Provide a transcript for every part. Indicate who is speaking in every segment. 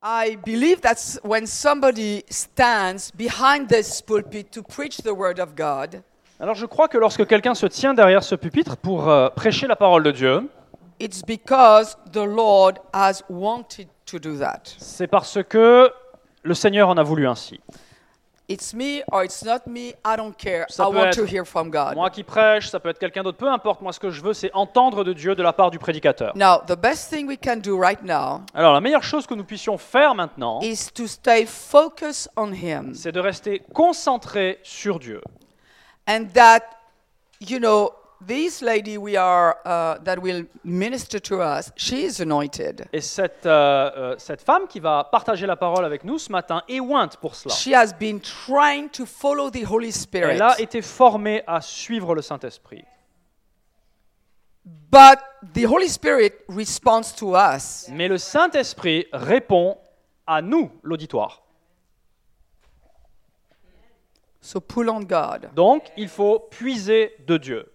Speaker 1: I believe that when somebody stands behind this pulpit to preach the word of God,
Speaker 2: Alors je crois que lorsque quelqu'un se tient derrière ce pupitre pour prêcher la parole de Dieu,
Speaker 1: it's because the Lord has wanted to do that.
Speaker 2: c'est parce que le Seigneur en a voulu ainsi.
Speaker 1: It's me or it's not me, I don't care.
Speaker 2: Ça
Speaker 1: I
Speaker 2: peut
Speaker 1: want
Speaker 2: être
Speaker 1: to hear from God.
Speaker 2: Moi qui prêche, ça peut être quelqu'un d'autre, peu importe. Moi, ce que je veux, c'est entendre de Dieu de la part du prédicateur.
Speaker 1: Now, the best thing we can do right now
Speaker 2: Alors la meilleure chose que nous puissions faire maintenant,
Speaker 1: is to stay focused on Him.
Speaker 2: c'est de rester concentré sur Dieu.
Speaker 1: And that, you know, this lady that will minister to us, she is anointed.
Speaker 2: Et cette femme qui va partager la parole avec nous ce matin est ointe pour cela.
Speaker 1: She has been trying to follow the Holy Spirit.
Speaker 2: Elle a été formée à suivre le Saint-Esprit.
Speaker 1: But the Holy Spirit responds to us.
Speaker 2: Mais le Saint-Esprit répond à nous, l'auditoire.
Speaker 1: So pull on God
Speaker 2: Donc, il faut puiser de Dieu.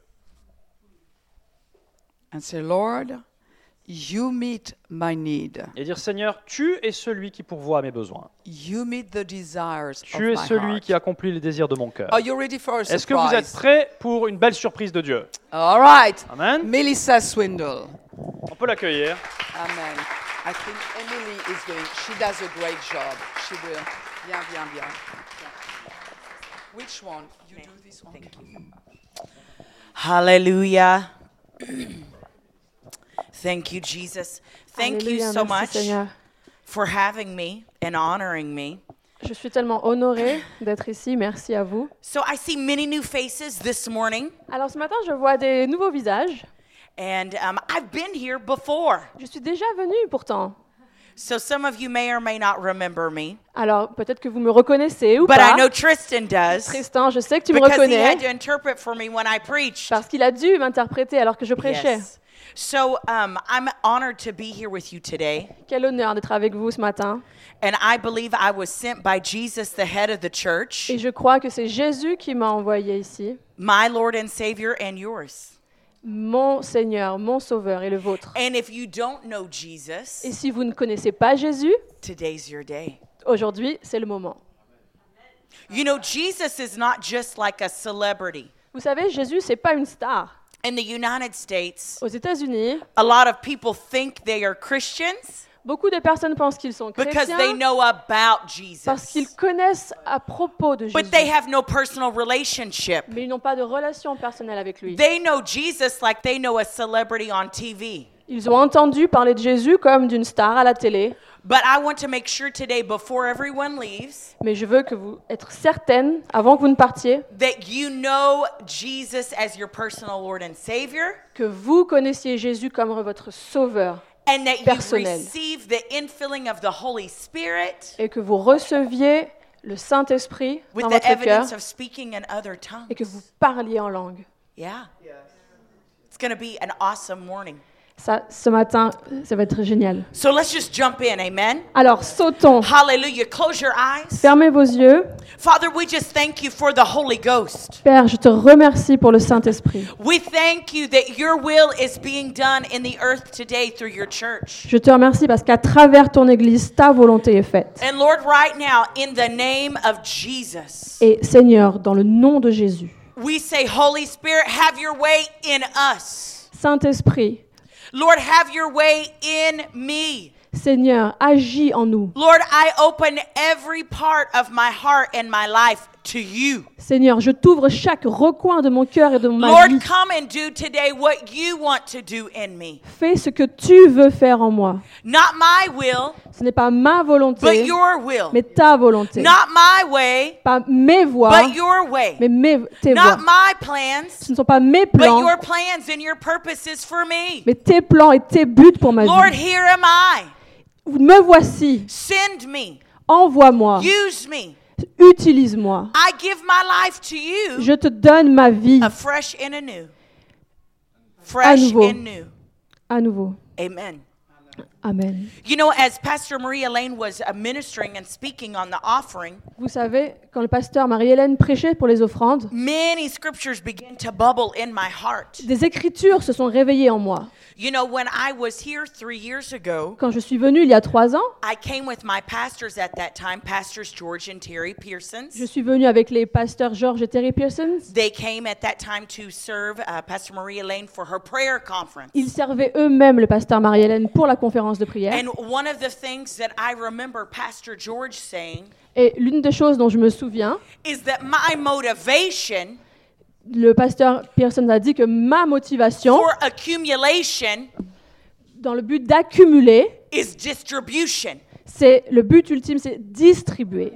Speaker 1: and say, Lord, you meet my need.
Speaker 2: Et dire, Seigneur, tu es celui qui pourvoit à mes besoins.
Speaker 1: You meet the desires of
Speaker 2: Tu es
Speaker 1: my
Speaker 2: celui
Speaker 1: heart.
Speaker 2: qui accomplit les désirs de mon cœur.
Speaker 1: Are you ready for a
Speaker 2: Est-ce que vous êtes
Speaker 1: surprise?
Speaker 2: prêts pour une belle surprise de Dieu?
Speaker 1: All right.
Speaker 2: Amen.
Speaker 1: Melissa Swindle.
Speaker 2: On peut l'accueillir.
Speaker 1: Amen. I think Emily is going. She does a great job. She will. Bien, bien, bien. Which one? You do this one.
Speaker 3: Thank you. Hallelujah. Thank you, Jesus. Thank you
Speaker 4: Alléluia,
Speaker 3: so
Speaker 4: merci,
Speaker 3: much
Speaker 4: Seigneur.
Speaker 3: for having me and honoring me.
Speaker 4: Je suis tellement honorée d'être ici. Merci à vous.
Speaker 3: So I see many new faces this morning,
Speaker 4: Alors ce matin, je vois des nouveaux visages.
Speaker 3: and I've been here before.
Speaker 4: Je suis déjà venue pourtant.
Speaker 3: So some of you may or may not remember me,
Speaker 4: Alors peut-être que vous me reconnaissez ou
Speaker 3: but
Speaker 4: pas.
Speaker 3: I know Tristan does
Speaker 4: Tristan, je sais que tu me
Speaker 3: because he
Speaker 4: reconnais
Speaker 3: had to interpret for me when I preached.
Speaker 4: parce qu'il a dû m'interpréter alors que je prêchais.
Speaker 3: Yes. So I'm honored to be here with you today.
Speaker 4: Quel honneur d'être avec vous ce matin.
Speaker 3: And I believe I was sent by Jesus, the head of the church,
Speaker 4: Et je crois que c'est Jésus qui m'a envoyé ici.
Speaker 3: my Lord and Savior and yours.
Speaker 4: Mon Seigneur, mon Sauveur et le vôtre.
Speaker 3: And if you don't know
Speaker 4: Et
Speaker 3: Jesus,
Speaker 4: si vous ne connaissez pas Jésus,
Speaker 3: today's your day.
Speaker 4: aujourd'hui, c'est le moment.
Speaker 3: You know, Jesus is not just like a celebrity.
Speaker 4: Vous savez, Jésus, c'est pas une star.
Speaker 3: In the United States,
Speaker 4: Aux États-Unis,
Speaker 3: a lot of people think they are Christians
Speaker 4: beaucoup de personnes pensent qu'ils sont
Speaker 3: because they
Speaker 4: chrétiens
Speaker 3: know about
Speaker 4: parce
Speaker 3: Jesus,
Speaker 4: qu'ils connaissent à propos de Jésus.
Speaker 3: but they have no personal relationship.
Speaker 4: Mais ils n'ont pas de relation personnelle avec lui.
Speaker 3: They know Jesus like they know a celebrity on TV.
Speaker 4: Ils ont entendu parler de Jésus comme d'une star à la télé.
Speaker 3: But I want to make sure today, before everyone leaves,
Speaker 4: Mais je veux que vous être certaine, avant que vous ne partiez,
Speaker 3: that you know Jesus as your personal Lord and Savior,
Speaker 4: que vous connaissiez Jésus comme votre Sauveur
Speaker 3: and that you
Speaker 4: personnel.
Speaker 3: receive the infilling of the Holy Spirit
Speaker 4: et que vous receviez le Saint-Esprit
Speaker 3: with
Speaker 4: dans
Speaker 3: the
Speaker 4: votre cœur
Speaker 3: evidence of speaking in other tongues.
Speaker 4: et que vous parliez en langue.
Speaker 3: Yeah. It's going to be an awesome morning.
Speaker 4: Ça, ce matin, ça va être génial.
Speaker 3: So let's just jump in. Amen.
Speaker 4: Alors, sautons.
Speaker 3: Hallelujah. Close your eyes.
Speaker 4: Fermez vos yeux.
Speaker 3: Father, we just thank you for the Holy Ghost.
Speaker 4: Père, je te remercie pour le Saint-Esprit.
Speaker 3: We thank you that your will is being done in the earth today through your church.
Speaker 4: Je te remercie parce qu'à travers ton Église, ta volonté est faite.
Speaker 3: And Lord, right now, in the name of Jesus,
Speaker 4: Et Seigneur, dans le nom de Jésus,
Speaker 3: we say, Holy Spirit, have your way in us.
Speaker 4: Saint-Esprit,
Speaker 3: Lord, have your way in me.
Speaker 4: Seigneur, agis en nous.
Speaker 3: Lord, I open every part of my heart and my life to you.
Speaker 4: Seigneur, je t'ouvre chaque recoin de mon cœur et de ma
Speaker 3: Lord,
Speaker 4: vie.
Speaker 3: come and do today what you want to do in me.
Speaker 4: Fais ce que tu veux faire en moi.
Speaker 3: Not my will,
Speaker 4: Ce n'est pas ma
Speaker 3: but
Speaker 4: volonté,
Speaker 3: your will.
Speaker 4: mais ta volonté.
Speaker 3: Not my way,
Speaker 4: Pas mes voies,
Speaker 3: but your way.
Speaker 4: mais tes
Speaker 3: Not
Speaker 4: voies.
Speaker 3: my plans,
Speaker 4: Ce ne sont pas mes
Speaker 3: but
Speaker 4: plans,
Speaker 3: your plans and your purposes for me.
Speaker 4: mais tes plans et tes buts pour ma
Speaker 3: Lord,
Speaker 4: vie.
Speaker 3: here am I.
Speaker 4: Me voici.
Speaker 3: Send me.
Speaker 4: Envoie-moi.
Speaker 3: Use me.
Speaker 4: Utilise-moi.
Speaker 3: I give my life to you
Speaker 4: Je te donne ma vie
Speaker 3: afresh and anew. Fresh
Speaker 4: nouveau.
Speaker 3: and new.
Speaker 4: à nouveau.
Speaker 3: Amen.
Speaker 4: Amen.
Speaker 3: You know, as Pastor Marie-Elaine was ministering and speaking on the offering,
Speaker 4: Vous savez, quand le pasteur Marie-Hélène prêchait pour les offrandes,
Speaker 3: many scriptures began to bubble in my heart.
Speaker 4: des écritures se sont réveillées en moi.
Speaker 3: You know, when I was here 3 years ago,
Speaker 4: Quand je suis venue il y a 3 ans,
Speaker 3: I came with my pastors at that time, Pastors George and Terry Pearsons.
Speaker 4: je suis venue avec les pasteurs George et Terry Pearsons.
Speaker 3: They came at that time to serve Pastor Marie-Elaine for her prayer conference.
Speaker 4: Ils servaient eux-mêmes le pasteur Marie-Hélène pour la conférence de prière.
Speaker 3: And one of the things that I remember Pastor George saying
Speaker 4: Et l'une des choses dont je me souviens,
Speaker 3: is that my motivation
Speaker 4: le pasteur Pearson a dit que ma motivation,
Speaker 3: for accumulation
Speaker 4: dans le but d'accumuler,
Speaker 3: is distribution.
Speaker 4: c'est le but ultime, c'est distribuer.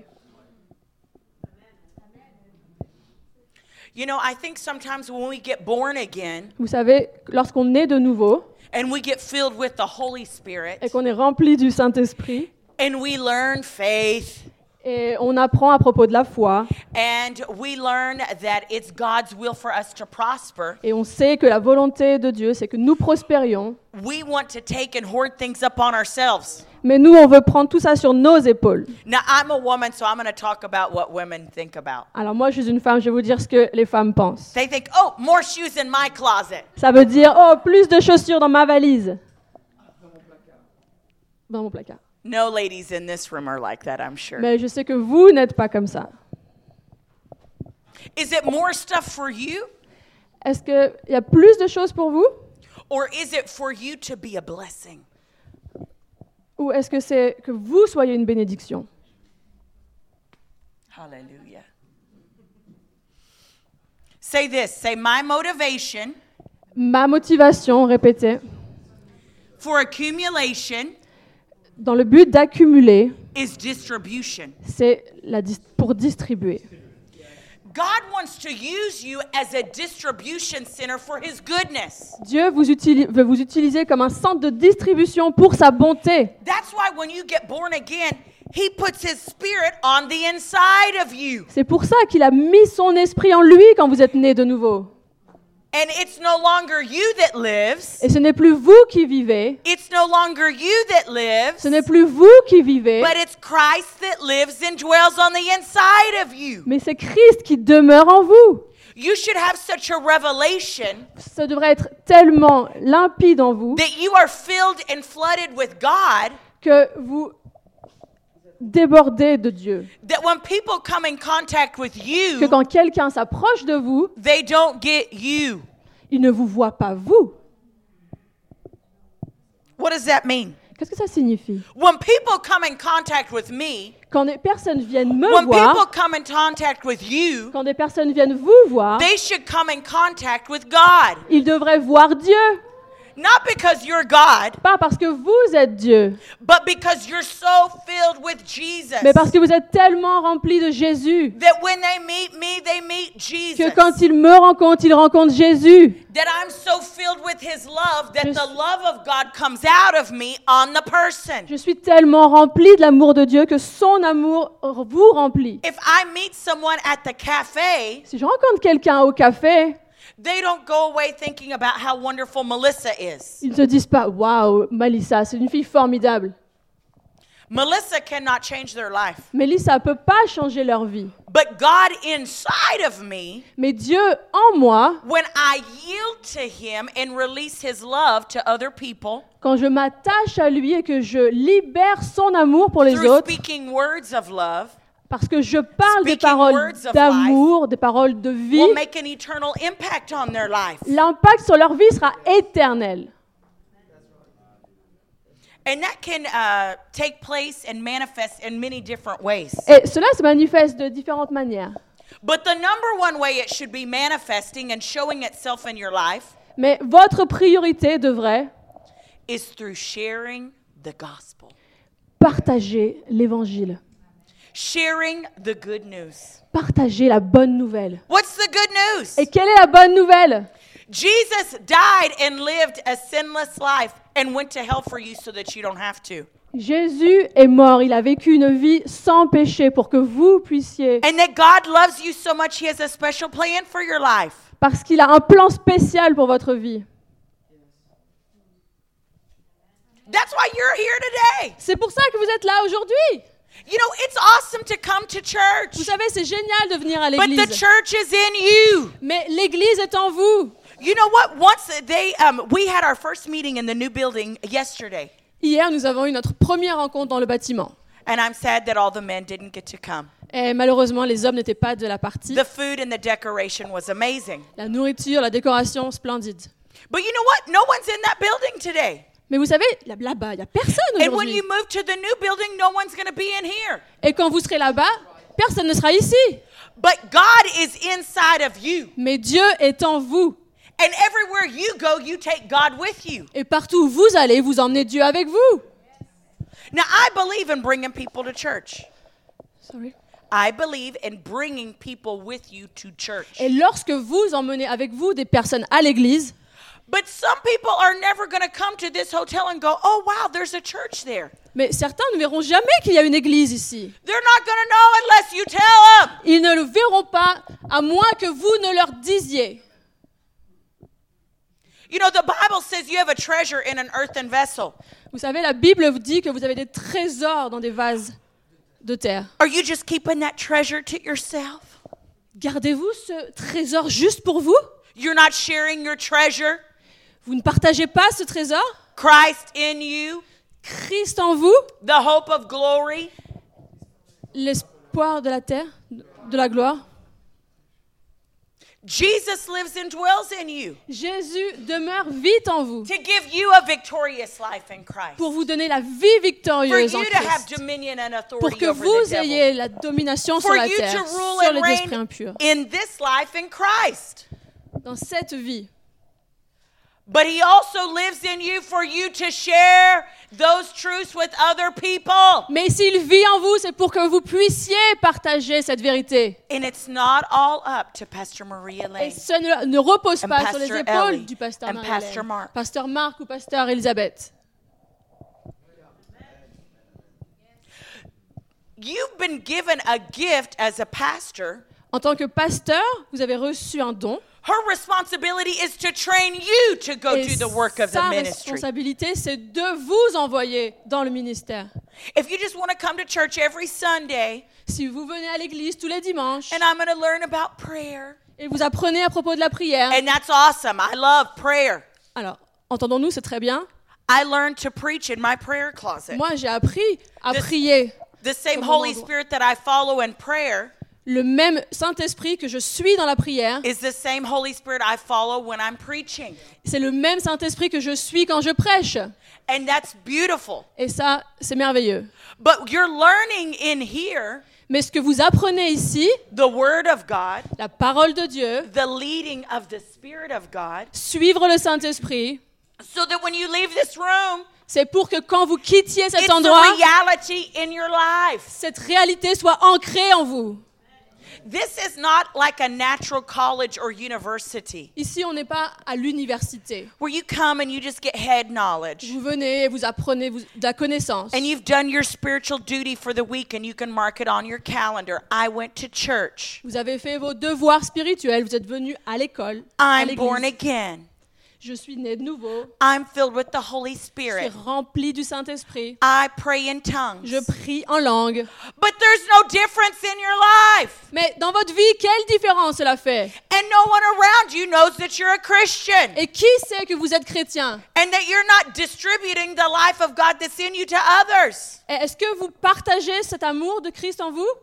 Speaker 3: You know, I think sometimes when we get born again
Speaker 4: Vous savez, lorsqu'on est de nouveau
Speaker 3: and we get filled with the Holy Spirit
Speaker 4: et qu'on est rempli du Saint-Esprit
Speaker 3: and we learn faith
Speaker 4: et on apprend à propos de la foi
Speaker 3: and we learn that it's God's will for us to prosper,
Speaker 4: et on sait que la volonté de Dieu, c'est que nous prospérions,
Speaker 3: we want to take and hoard things upon ourselves.
Speaker 4: mais nous, on veut prendre tout ça sur nos épaules.
Speaker 3: Now, I'm a woman, so I'm going to talk about what women think about.
Speaker 4: Alors moi, je suis une femme, je vais vous dire ce que les femmes pensent.
Speaker 3: They think, oh, more shoes in my closet.
Speaker 4: Ça veut dire, oh, plus de chaussures dans ma valise. Dans mon placard.
Speaker 3: No ladies in this room are like that, I'm sure.
Speaker 4: Mais je sais que vous n'êtes pas comme ça.
Speaker 3: Is it more stuff for you,
Speaker 4: Est-ce qu'il y a plus de choses pour vous?
Speaker 3: or is it for you to be a blessing?
Speaker 4: Ou est-ce que c'est que vous soyez une bénédiction?
Speaker 3: Hallelujah. Say this. Say, my motivation
Speaker 4: Ma motivation, répétez,
Speaker 3: for accumulation
Speaker 4: dans le but d'accumuler,
Speaker 3: is distribution.
Speaker 4: c'est pour distribuer.
Speaker 3: God wants to use you as a distribution center for His goodness.
Speaker 4: Dieu veut vous utiliser comme un centre de distribution pour sa bonté.
Speaker 3: That's why when you get born again, He puts His Spirit on the inside of you.
Speaker 4: C'est pour ça qu'il a mis son esprit en lui quand vous êtes né de nouveau.
Speaker 3: And it's no longer you that lives.
Speaker 4: Et ce n'est plus vous qui vivez,
Speaker 3: It's no longer you that lives.
Speaker 4: ce n'est plus vous qui vivez,
Speaker 3: But it's Christ that lives and dwells on the inside of you.
Speaker 4: mais c'est Christ qui demeure en vous.
Speaker 3: You should have such a revelation
Speaker 4: Ça devrait être tellement limpide en vous
Speaker 3: that you are filled and flooded with God,
Speaker 4: que vous débordez de Dieu.
Speaker 3: that when people come in contact with
Speaker 4: Que
Speaker 3: you,
Speaker 4: quand quelqu'un s'approche de vous,
Speaker 3: they don't get you.
Speaker 4: il ne vous voit pas vous.
Speaker 3: What does that mean?
Speaker 4: Qu'est-ce que ça signifie?
Speaker 3: When people come in contact with me,
Speaker 4: Quand des personnes viennent me
Speaker 3: when people
Speaker 4: voir,
Speaker 3: come in contact with you,
Speaker 4: quand des personnes viennent vous voir,
Speaker 3: they should come in contact with God.
Speaker 4: ils devraient voir Dieu.
Speaker 3: Not because you're God,
Speaker 4: Pas parce que vous êtes Dieu,
Speaker 3: but because you're so filled with Jesus.
Speaker 4: mais parce que vous êtes tellement remplis de Jésus
Speaker 3: That when they meet me, they meet Jesus.
Speaker 4: que quand ils me rencontrent, ils rencontrent Jésus.
Speaker 3: That I'm so filled with His love that
Speaker 4: Je
Speaker 3: the
Speaker 4: suis-
Speaker 3: love of God comes out of me on the person.
Speaker 4: Je suis tellement rempli de l'amour de Dieu que son amour vous remplit.
Speaker 3: If I meet someone at the cafe,
Speaker 4: Si je rencontre quelqu'un au café,
Speaker 3: they don't go away thinking about how wonderful Melissa is.
Speaker 4: ils ne se disent pas « Waouh, Melissa, c'est une fille formidable ».
Speaker 3: Melissa cannot change their life.
Speaker 4: Mélissa ne peut pas changer leur vie.
Speaker 3: But God inside of me,
Speaker 4: Mais Dieu en moi,
Speaker 3: when I yield to Him and release His love to other people
Speaker 4: quand je m'attache à lui et que je libère son amour pour les
Speaker 3: through
Speaker 4: autres,
Speaker 3: speaking words of love,
Speaker 4: parce que je parle des
Speaker 3: Speaking
Speaker 4: paroles
Speaker 3: words of
Speaker 4: d'amour, des paroles de vie,
Speaker 3: will make an eternal impact on their life.
Speaker 4: l'impact sur leur vie sera éternel.
Speaker 3: And that can take place and manifest in many different ways.
Speaker 4: Et cela se manifeste de différentes manières.
Speaker 3: But the number one way it should be manifesting and showing itself in your life
Speaker 4: Mais votre priorité devrait
Speaker 3: is through sharing the gospel.
Speaker 4: partager l'évangile,
Speaker 3: Sharing the good news.
Speaker 4: partager la bonne nouvelle.
Speaker 3: What's the good news?
Speaker 4: Et quelle est la bonne nouvelle?
Speaker 3: Jesus died and lived a sinless life and went to hell for you so that you don't have to.
Speaker 4: Jésus est mort, il a vécu une vie sans péché pour que vous puissiez,
Speaker 3: And that God loves you so much, He has a special plan for your life.
Speaker 4: parce qu'il a un plan spécial pour votre vie.
Speaker 3: That's why you're here today.
Speaker 4: C'est pour ça que vous êtes là aujourd'hui.
Speaker 3: You know, it's awesome to come to church.
Speaker 4: Vous savez, c'est génial de venir à
Speaker 3: But the
Speaker 4: l'église.
Speaker 3: church is in you.
Speaker 4: Mais l'église est en vous.
Speaker 3: You know what? Once we had our first meeting in the new building yesterday.
Speaker 4: Hier, nous avons eu notre première rencontre dans le bâtiment.
Speaker 3: And I'm sad that all the men didn't get to come.
Speaker 4: Et malheureusement, les hommes n'étaient pas de la partie.
Speaker 3: The food and the decoration was amazing.
Speaker 4: La nourriture, la décoration, splendide.
Speaker 3: But you know what? No one's in that building today.
Speaker 4: Mais vous savez, là-bas, il n'y a personne
Speaker 3: And when
Speaker 4: aujourd'hui.
Speaker 3: you move to the new building, no one's going to be in here.
Speaker 4: Et quand vous serez là-bas, personne ne sera ici.
Speaker 3: But God is inside of you.
Speaker 4: Mais Dieu est en vous.
Speaker 3: And everywhere you go, you take God with you.
Speaker 4: Et partout où vous allez, vous emmenez Dieu avec vous.
Speaker 3: Now, I believe in bringing people to church.
Speaker 4: Sorry.
Speaker 3: I believe in bringing people with you to church.
Speaker 4: Et lorsque vous emmenez avec vous des personnes à l'église,
Speaker 3: But some people are never going to come to this hotel and go, oh, wow, there's a church there.
Speaker 4: mais certains ne verront jamais qu'il y a une église ici.
Speaker 3: They're not going to know unless you tell them.
Speaker 4: Ils ne le verront pas à moins que vous ne leur disiez.
Speaker 3: You know, the Bible says you have a treasure in an earthen vessel.
Speaker 4: Vous savez, la Bible vous dit que vous avez des trésors dans des vases de terre.
Speaker 3: Are you just keeping that treasure to yourself?
Speaker 4: Gardez-vous ce trésor juste pour vous?
Speaker 3: You're not sharing your treasure?
Speaker 4: Vous ne partagez pas ce trésor?
Speaker 3: Christ in you,
Speaker 4: Christ en vous,
Speaker 3: the hope of glory.
Speaker 4: l'espoir de la terre, de la gloire.
Speaker 3: Jesus lives and dwells in you
Speaker 4: Jésus demeure vite en vous
Speaker 3: to give you a victorious life in Christ.
Speaker 4: pour vous donner la vie
Speaker 3: For
Speaker 4: victorieuse en
Speaker 3: you to have
Speaker 4: Christ.
Speaker 3: dominion and
Speaker 4: Pour
Speaker 3: authority
Speaker 4: que
Speaker 3: over
Speaker 4: vous
Speaker 3: the devil.
Speaker 4: ayez la domination sur
Speaker 3: For
Speaker 4: la
Speaker 3: you
Speaker 4: terre,
Speaker 3: to rule
Speaker 4: sur
Speaker 3: and
Speaker 4: les esprits
Speaker 3: reign
Speaker 4: impurs,
Speaker 3: in this life in Christ.
Speaker 4: dans cette vie.
Speaker 3: But he also lives in you for you to share those truths with other people.
Speaker 4: Mais s'il vit en vous, c'est pour que vous puissiez partager cette vérité.
Speaker 3: And it's not all up to Pastor Maria
Speaker 4: Et
Speaker 3: Lane.
Speaker 4: ce ne repose
Speaker 3: And
Speaker 4: pas sur les
Speaker 3: Pastor
Speaker 4: épaules
Speaker 3: Ellie.
Speaker 4: du pasteur
Speaker 3: And
Speaker 4: Marie-Hélène,
Speaker 3: Pastor Mark.
Speaker 4: pasteur Marc ou pasteur Elisabeth.
Speaker 3: You've been given a gift as a pastor.
Speaker 4: En tant que pasteur, vous avez reçu un don.
Speaker 3: Her responsibility is to train you to go
Speaker 4: Et
Speaker 3: do the work of the
Speaker 4: sa
Speaker 3: ministry.
Speaker 4: responsabilité, c'est de vous envoyer dans le ministère.
Speaker 3: If you just want to come to church every Sunday
Speaker 4: Si vous venez à l'église tous les dimanches
Speaker 3: and I'm going to learn about prayer,
Speaker 4: et vous apprenez à propos de la prière,
Speaker 3: and that's awesome. I love prayer.
Speaker 4: alors, entendons-nous, c'est très bien.
Speaker 3: I learned to preach in my prayer closet.
Speaker 4: Moi, j'ai appris à
Speaker 3: This-
Speaker 4: prier.
Speaker 3: The same
Speaker 4: Comme
Speaker 3: Holy
Speaker 4: endroit.
Speaker 3: Spirit that I follow in prayer
Speaker 4: Le même Saint-Esprit que je suis dans la prière,
Speaker 3: is the same Holy Spirit I follow when I'm preaching.
Speaker 4: c'est le même Saint-Esprit que je suis quand je prêche.
Speaker 3: And that's beautiful.
Speaker 4: Et ça, c'est merveilleux.
Speaker 3: But you're learning in here
Speaker 4: Mais ce que vous apprenez ici,
Speaker 3: the Word of God,
Speaker 4: la parole de Dieu,
Speaker 3: the leading of the Spirit of God,
Speaker 4: suivre le Saint-Esprit,
Speaker 3: so that when you leave this room,
Speaker 4: c'est pour que quand vous quittiez cet
Speaker 3: it's
Speaker 4: endroit,
Speaker 3: a reality in your life.
Speaker 4: cette réalité soit ancrée en vous.
Speaker 3: This is not like a natural college or university
Speaker 4: Ici, on n'est pas à l'université.
Speaker 3: where you come and you just get head knowledge.
Speaker 4: Vous venez, vous apprenez de la connaissance.
Speaker 3: And you've done your spiritual duty for the week and you can mark it on your calendar. I went to church.
Speaker 4: Vous avez fait vos devoirs spirituels, vous êtes venu à l'école, à
Speaker 3: I'm born
Speaker 4: l'église.
Speaker 3: again.
Speaker 4: Je suis né de nouveau,
Speaker 3: I'm filled with the Holy
Speaker 4: je suis
Speaker 3: Spirit.
Speaker 4: rempli du Saint-Esprit,
Speaker 3: I pray in tongues.
Speaker 4: je prie en langue.
Speaker 3: But there's no difference in your life.
Speaker 4: Mais dans votre vie, quelle différence cela fait?
Speaker 3: And no one around you knows that you're a Christian
Speaker 4: Et qui sait que vous êtes chrétien?
Speaker 3: and that you're not distributing the life of God that's in you to others.
Speaker 4: Et est-ce que vous partagez cet amour de Christ en vous?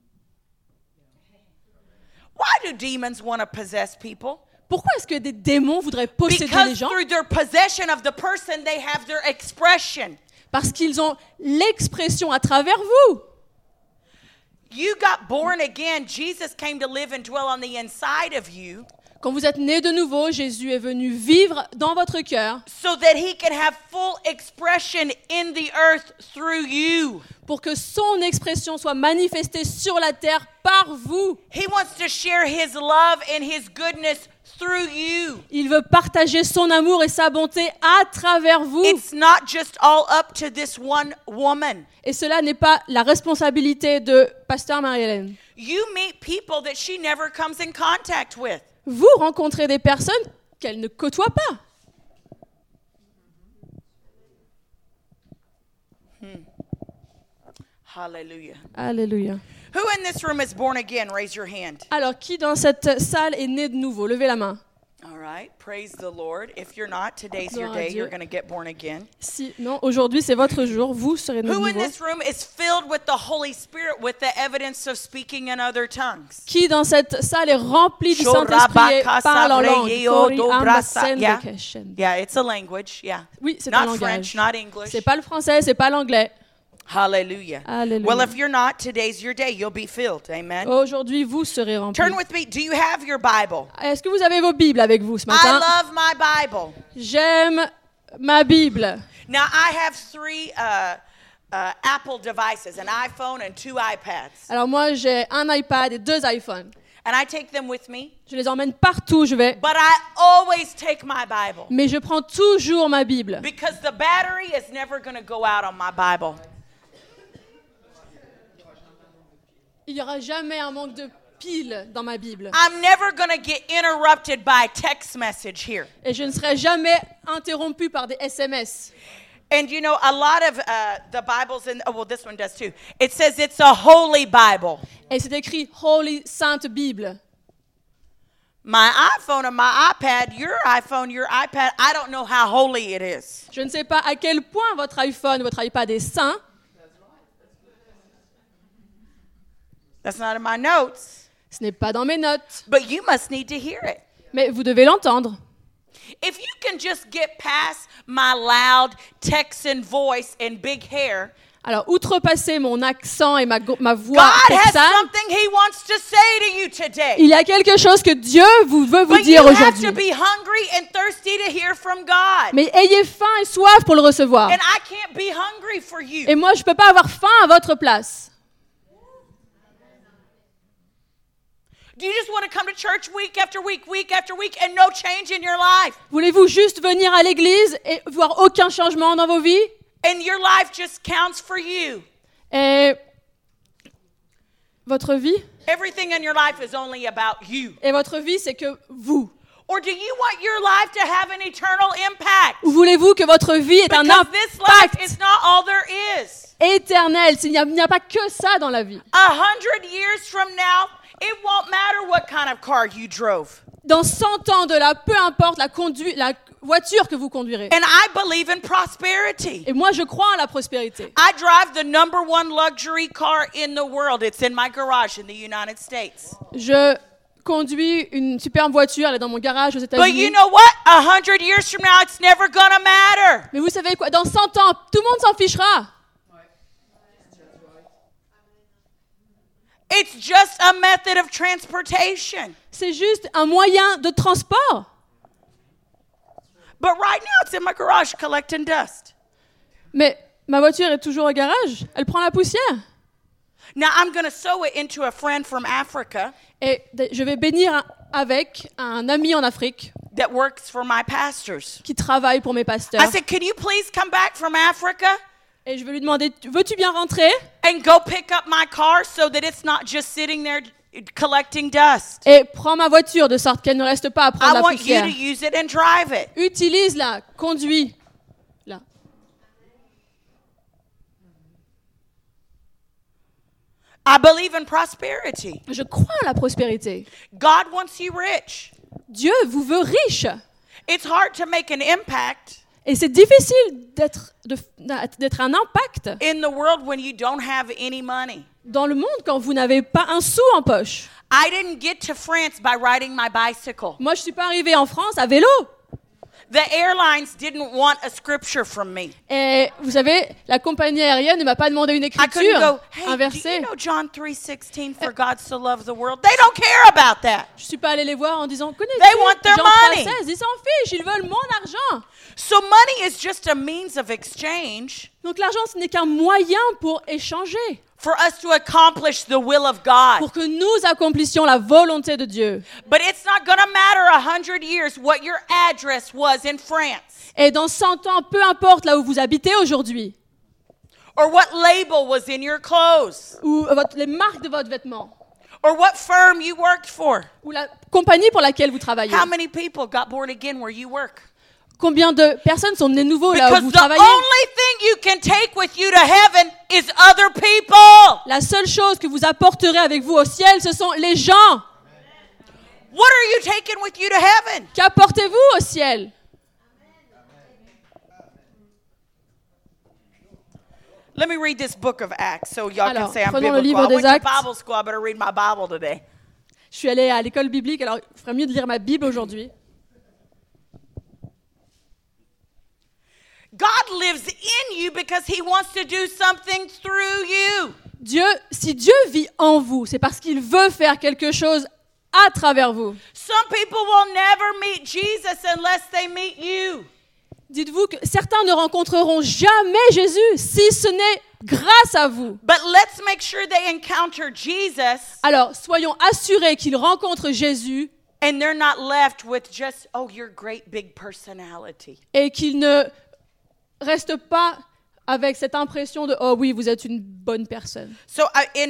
Speaker 3: Why do demons want to possess people?
Speaker 4: Pourquoi est-ce que des démons voudraient posséder les
Speaker 3: Because
Speaker 4: gens?
Speaker 3: through their possession of the person, they have their expression.
Speaker 4: Parce qu'ils ont l'expression à travers vous.
Speaker 3: You got born again. Jesus came to live and dwell on the inside of you
Speaker 4: Quand vous êtes né de nouveau, Jésus est venu vivre dans votre cœur
Speaker 3: so that he can have full expression in the earth through you.
Speaker 4: pour que son expression soit manifestée sur la terre par vous.
Speaker 3: He wants to share his love and his goodness through you.
Speaker 4: Il veut partager son amour et sa bonté à travers vous.
Speaker 3: It's not just all up to this one woman.
Speaker 4: Et cela n'est pas la responsabilité de Pasteur Marie-Hélène.
Speaker 3: You meet people that she never comes in contact with.
Speaker 4: Vous rencontrez des personnes qu'elle ne côtoie pas.
Speaker 3: Hallelujah.
Speaker 4: Alléluia.
Speaker 3: Who in this room is born again? Raise your hand.
Speaker 4: Alors, qui dans cette salle est né de nouveau? Levez la main.
Speaker 3: All right. Praise the Lord. If you're not, today's your
Speaker 4: Gloire à
Speaker 3: day.
Speaker 4: Dieu.
Speaker 3: You're going to get born again.
Speaker 4: Si non, aujourd'hui c'est votre jour, vous serez né de
Speaker 3: Who in
Speaker 4: nouveau.
Speaker 3: this room is filled with the Holy Spirit with the evidence of speaking in other tongues?
Speaker 4: Qui dans cette salle est rempli du Saint-Esprit et parle en langue?
Speaker 3: Yeah, it's a language. Yeah.
Speaker 4: Oui, c'est un
Speaker 3: Not
Speaker 4: langage.
Speaker 3: French, not English.
Speaker 4: C'est pas le français, c'est pas l'anglais.
Speaker 3: Hallelujah.
Speaker 4: Hallelujah.
Speaker 3: Well, if you're not, today's your day. You'll be filled. Amen.
Speaker 4: Aujourd'hui, vous serez remplis.
Speaker 3: Turn with me. Do you have your Bible?
Speaker 4: Est-ce que vous avez vos Bibles avec vous ce
Speaker 3: I
Speaker 4: matin?
Speaker 3: love my Bible.
Speaker 4: J'aime ma Bible.
Speaker 3: Now, I have three Apple devices, an iPhone and 2 iPads.
Speaker 4: Alors moi, j'ai un iPad et 2 iPhones.
Speaker 3: And I take them with me,
Speaker 4: Je les emmène partout où je vais.
Speaker 3: but I always take my Bible
Speaker 4: Mais je prends toujours ma Bible.
Speaker 3: because the battery is never going to go out on my Bible.
Speaker 4: Il n'y aura jamais un manque de piles dans ma Bible.
Speaker 3: I'm never going to get interrupted by text message here.
Speaker 4: Et je ne serai jamais interrompue par des SMS.
Speaker 3: And you know, a lot of the Bibles, well, this one does too. It says it's a holy Bible.
Speaker 4: Et c'est écrit Holy Sainte Bible.
Speaker 3: My iPhone and my iPad, your iPhone, your iPad, I don't know how holy it is.
Speaker 4: Je ne sais pas à quel point votre iPhone, votre iPad est saint.
Speaker 3: That's not in my notes.
Speaker 4: Ce n'est pas dans mes notes.
Speaker 3: But you must need to hear it.
Speaker 4: Mais vous devez l'entendre.
Speaker 3: If you can just get past my loud Texan voice and big hair,
Speaker 4: Alors, outrepasser mon accent et ma voix
Speaker 3: God has
Speaker 4: texane,
Speaker 3: something He wants to say to you today.
Speaker 4: il y a quelque chose que Dieu veut vous
Speaker 3: But
Speaker 4: dire
Speaker 3: you have
Speaker 4: aujourd'hui.
Speaker 3: to be hungry and thirsty to hear from God.
Speaker 4: Mais ayez faim et soif pour le recevoir.
Speaker 3: And I can't be hungry for you.
Speaker 4: Et moi, je ne peux pas avoir faim à votre place.
Speaker 3: Do you just want to come to church week after week after week, and no change in your life?
Speaker 4: Voulez-vous juste venir à l'église et voir aucun changement dans vos vies?
Speaker 3: And your life just counts for you.
Speaker 4: Et votre vie?
Speaker 3: Everything in your life is only about you.
Speaker 4: Et votre vie, c'est que vous.
Speaker 3: Or do you want your life to have an eternal impact?
Speaker 4: Ou voulez-vous que votre vie ait un
Speaker 3: Because this life
Speaker 4: impact
Speaker 3: is not all there is.
Speaker 4: éternel? Il n'y a pas que ça dans la vie.
Speaker 3: 100 years from now, it won't matter what kind of car you drove.
Speaker 4: Dans 100 ans de là, peu importe la voiture que vous conduirez.
Speaker 3: And I believe in prosperity.
Speaker 4: Et moi, je crois en la prospérité.
Speaker 3: I drive the #1 luxury car in the world. It's in my garage in the United States.
Speaker 4: Je conduis une superbe voiture, elle est dans mon garage aux
Speaker 3: But you
Speaker 4: États-Unis.
Speaker 3: know what? 100 years from now, it's never gonna matter.
Speaker 4: Mais vous savez quoi? Dans 100 ans, tout le monde s'en fichera.
Speaker 3: It's just a method of transportation.
Speaker 4: C'est juste un moyen de transport.
Speaker 3: But right now, it's in my garage collecting dust.
Speaker 4: Mais ma voiture est toujours au garage. Elle prend la poussière.
Speaker 3: Now, I'm going to sow it into a friend from Africa
Speaker 4: Et je vais bénir avec un ami en Afrique
Speaker 3: that works for my pastors.
Speaker 4: qui travaille pour mes pasteurs.
Speaker 3: I said, can you please come back from Africa
Speaker 4: Et je vais lui demander, veux-tu bien rentrer?
Speaker 3: and go pick up my car so that it's not just sitting there collecting dust?
Speaker 4: Et prends ma voiture de sorte qu'elle ne reste pas à prendre
Speaker 3: I
Speaker 4: la
Speaker 3: want you
Speaker 4: poussière.
Speaker 3: to use it and drive it.
Speaker 4: Utilise-la, conduis-la.
Speaker 3: I believe in prosperity.
Speaker 4: Je crois à la prospérité.
Speaker 3: God wants you rich.
Speaker 4: Dieu vous veut riche.
Speaker 3: It's hard to make an impact
Speaker 4: Et c'est difficile d'être un impact
Speaker 3: in the world when you don't have any money.
Speaker 4: dans le monde quand vous n'avez pas un sou en poche.
Speaker 3: I didn't get to France by riding my bicycle.
Speaker 4: Moi, je ne suis pas arrivée en France à vélo.
Speaker 3: The airlines didn't want a scripture from me.
Speaker 4: Et vous savez, la compagnie aérienne ne m'a pas demandé une
Speaker 3: I couldn't
Speaker 4: écriture,
Speaker 3: go, hey,
Speaker 4: un
Speaker 3: do you
Speaker 4: verset.
Speaker 3: know John 3:16, for God so loved the world? They don't care about that.
Speaker 4: Je ne suis pas allée les voir en disant,
Speaker 3: They
Speaker 4: connais-tu
Speaker 3: want their
Speaker 4: Jean
Speaker 3: money.
Speaker 4: 3,16? Ils s'en fichent, ils veulent mon argent.
Speaker 3: So money is just a means of exchange
Speaker 4: Donc l'argent, ce n'est qu'un moyen pour échanger,
Speaker 3: for us to accomplish the will of God.
Speaker 4: pour que nous accomplissions la volonté de Dieu.
Speaker 3: But it's not going to matter 100 years what your address was in France
Speaker 4: Et dans 100 ans, peu importe là où vous habitez aujourd'hui,
Speaker 3: or what label was in your clothes
Speaker 4: ou les marques de votre vêtement,
Speaker 3: or what firm you worked for.
Speaker 4: ou la compagnie pour laquelle vous travaillez.
Speaker 3: How many people got born again where you work?
Speaker 4: Combien de personnes sont nées nouveaux là où
Speaker 3: Because
Speaker 4: vous
Speaker 3: the
Speaker 4: travaillez?
Speaker 3: only thing you can take with you to heaven is other people.
Speaker 4: La seule chose que vous apporterez avec vous au ciel, ce sont les gens.
Speaker 3: What are you taking with you to heaven?
Speaker 4: Qu'apportez-vous au ciel?
Speaker 3: Let me read this book of Acts so y'all
Speaker 4: Alors,
Speaker 3: can say I'm
Speaker 4: prenons le
Speaker 3: biblical.
Speaker 4: livre
Speaker 3: I
Speaker 4: des
Speaker 3: went to
Speaker 4: Actes.
Speaker 3: Bible school. I better read my Bible today.
Speaker 4: Je suis allée à l'école biblique, alors il ferait mieux de lire ma Bible aujourd'hui.
Speaker 3: God lives in you because he wants to do something through you.
Speaker 4: Si Dieu vit en vous, c'est parce qu'il veut faire quelque chose à travers vous.
Speaker 3: Some people will never meet Jesus unless they meet you.
Speaker 4: Dites-vous que certains ne rencontreront jamais Jésus si ce n'est grâce à vous.
Speaker 3: But let's make sure they encounter Jesus
Speaker 4: Alors, soyons assurés qu'ils rencontrent Jésus
Speaker 3: and they're not left with just, oh, your great big personality.
Speaker 4: et qu'ils ne restent pas avec cette impression de « Oh oui, vous êtes une bonne personne
Speaker 3: So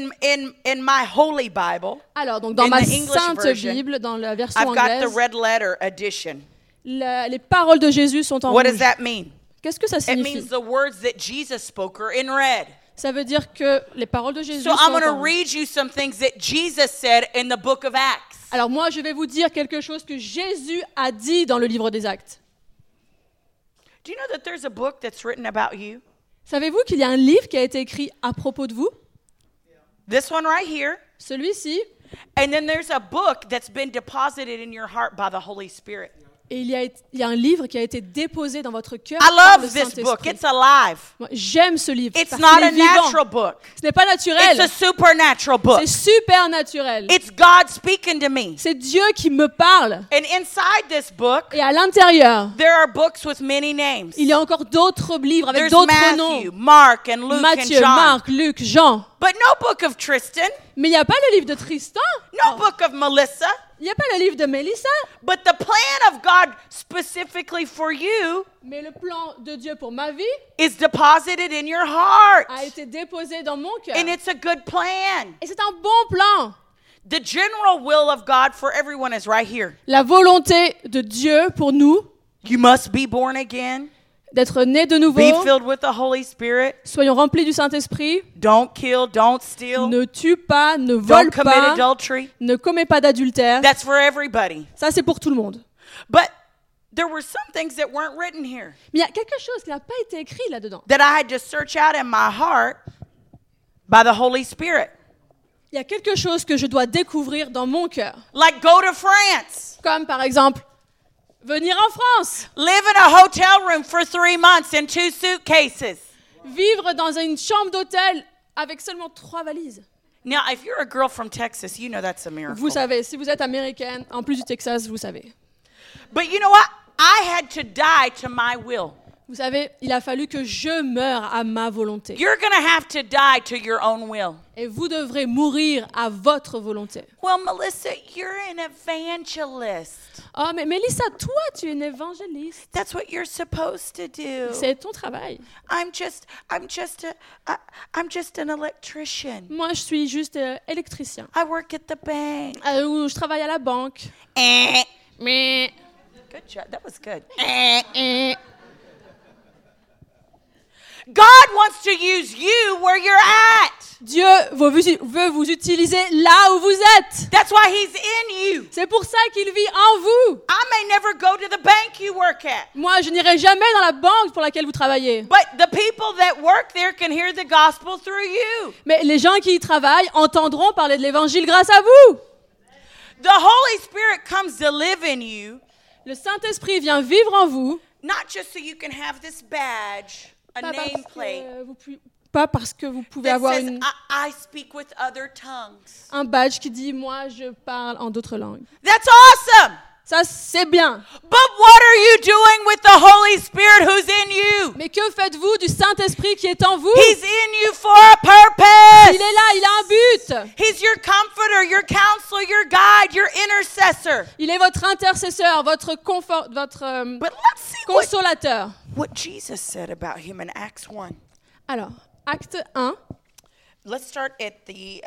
Speaker 3: in my holy Bible, ».
Speaker 4: Alors, donc dans
Speaker 3: In
Speaker 4: ma
Speaker 3: the English
Speaker 4: sainte
Speaker 3: version,
Speaker 4: Bible, dans la version
Speaker 3: I've got the
Speaker 4: anglaise,
Speaker 3: red letter edition.
Speaker 4: les paroles de Jésus sont en
Speaker 3: What does
Speaker 4: rouge.
Speaker 3: that mean?
Speaker 4: Qu'est-ce que ça
Speaker 3: It
Speaker 4: signifie?
Speaker 3: means the words that Jesus spoke are in red.
Speaker 4: Ça veut dire que les paroles de Jésus
Speaker 3: So I'm
Speaker 4: sont
Speaker 3: going to
Speaker 4: en rouge.
Speaker 3: read you some things that Jesus said in the book of Acts.
Speaker 4: Alors moi, je vais vous dire quelque chose que Jésus a dit dans le livre des Actes.
Speaker 3: Do you know that there's a book that's written about you?
Speaker 4: Savez-vous qu'il y a un livre qui a été écrit à propos de vous?
Speaker 3: This one right here.
Speaker 4: Celui-ci.
Speaker 3: And then there's a book that's been deposited in your heart by the Holy Spirit.
Speaker 4: Et il y a un livre qui a été déposé dans votre cœur
Speaker 3: I
Speaker 4: par le
Speaker 3: love this book.
Speaker 4: Saint-Esprit.
Speaker 3: It's alive.
Speaker 4: Moi, j'aime ce livre
Speaker 3: It's
Speaker 4: parce
Speaker 3: not
Speaker 4: qu'il
Speaker 3: a
Speaker 4: est vivant.
Speaker 3: natural book.
Speaker 4: Ce n'est pas
Speaker 3: It's a
Speaker 4: naturel.
Speaker 3: supernatural book.
Speaker 4: C'est super naturel.
Speaker 3: It's God speaking to me.
Speaker 4: C'est Dieu qui me parle.
Speaker 3: And inside this book,
Speaker 4: Et à l'intérieur,
Speaker 3: there are books with many names.
Speaker 4: il y a encore d'autres livres avec
Speaker 3: There's
Speaker 4: d'autres
Speaker 3: Matthew,
Speaker 4: noms.
Speaker 3: Mark, and Luke, and
Speaker 4: Matthieu,
Speaker 3: John.
Speaker 4: Marc, Luc, Jean.
Speaker 3: But no book of Tristan.
Speaker 4: Mais il n'y a pas le livre de Tristan.
Speaker 3: No book of Melissa.
Speaker 4: Il n'y a pas le livre de Mélissa.
Speaker 3: But the plan of God specifically for you
Speaker 4: Mais le plan de Dieu pour ma vie
Speaker 3: is deposited in your heart.
Speaker 4: a été déposé dans mon cœur.
Speaker 3: And it's a good plan.
Speaker 4: Et c'est un bon plan.
Speaker 3: The general will of God for everyone is right here.
Speaker 4: La volonté de Dieu pour nous,
Speaker 3: You must be born again.
Speaker 4: d'être nés de
Speaker 3: Be
Speaker 4: nouveau,
Speaker 3: filled with the Holy Spirit.
Speaker 4: soyons remplis du Saint-Esprit,
Speaker 3: Don't kill, don't steal,
Speaker 4: ne tue pas, ne vole
Speaker 3: don't commit
Speaker 4: pas,
Speaker 3: adultery.
Speaker 4: ne commets pas d'adultère.
Speaker 3: That's for everybody.
Speaker 4: Ça, c'est pour tout le monde.
Speaker 3: But there were some things that weren't written here
Speaker 4: Mais il y a quelque chose qui n'a pas été écrit là-dedans.
Speaker 3: that I had to search out in my heart by the Holy Spirit.
Speaker 4: Il y a quelque chose que je dois découvrir dans mon cœur.
Speaker 3: Like go to France.
Speaker 4: Comme par exemple, venir en France,
Speaker 3: Live in a hotel room for 3 months in 2 suitcases.
Speaker 4: vivre dans une chambre d'hôtel avec seulement 3 valises.
Speaker 3: Now, if you're a girl from Texas, you know that's a miracle.
Speaker 4: Vous savez, si vous êtes américaine, en plus du Texas, vous savez.
Speaker 3: But you know what? I had to die to my will.
Speaker 4: Vous savez, il a fallu que je meure à ma volonté.
Speaker 3: You're going to have to die to your own will.
Speaker 4: Et vous devrez mourir à votre volonté.
Speaker 3: Well, Melissa, you're an evangelist.
Speaker 4: Oh, mais Mélissa, toi, tu es une évangéliste.
Speaker 3: That's what you're supposed to do.
Speaker 4: C'est ton travail.
Speaker 3: I'm just an electrician.
Speaker 4: Moi, je suis juste électricien.
Speaker 3: I work at the bank.
Speaker 4: Ou je travaille à la banque. Mais
Speaker 3: Good job. That was good. God wants to use you where you're at.
Speaker 4: Dieu veut vous utiliser là où vous êtes.
Speaker 3: That's why he's in you.
Speaker 4: C'est pour ça qu'il vit en vous.
Speaker 3: I may never go to the bank you work at,
Speaker 4: Moi, je n'irai jamais dans la banque pour laquelle vous travaillez.
Speaker 3: but the people that work there can hear the gospel through you.
Speaker 4: Mais les gens qui y travaillent entendront parler de l'évangile grâce à vous.
Speaker 3: The Holy Spirit comes to live in you,
Speaker 4: Le Saint-Esprit vient vivre en vous.
Speaker 3: not just so you can have this badge, a nameplate
Speaker 4: Pas parce que vous pouvez
Speaker 3: that
Speaker 4: avoir
Speaker 3: says, I speak with other tongues.
Speaker 4: un badge qui dit « Moi, je parle en d'autres langues
Speaker 3: That's awesome. ».
Speaker 4: Ça, c'est bien.
Speaker 3: But what are you doing with the Holy Spirit who's in you?
Speaker 4: Mais que faites-vous du Saint-Esprit qui est en vous?
Speaker 3: He's in you for a purpose.
Speaker 4: Il est là, il a un but.
Speaker 3: He's your comforter, your counselor, your guide, your intercessor.
Speaker 4: Il est votre intercesseur, votre confort, votre
Speaker 3: But let's see
Speaker 4: consolateur.
Speaker 3: what Jesus said about him in Acts 1.
Speaker 4: Alors, acte 1.
Speaker 3: Let's start at the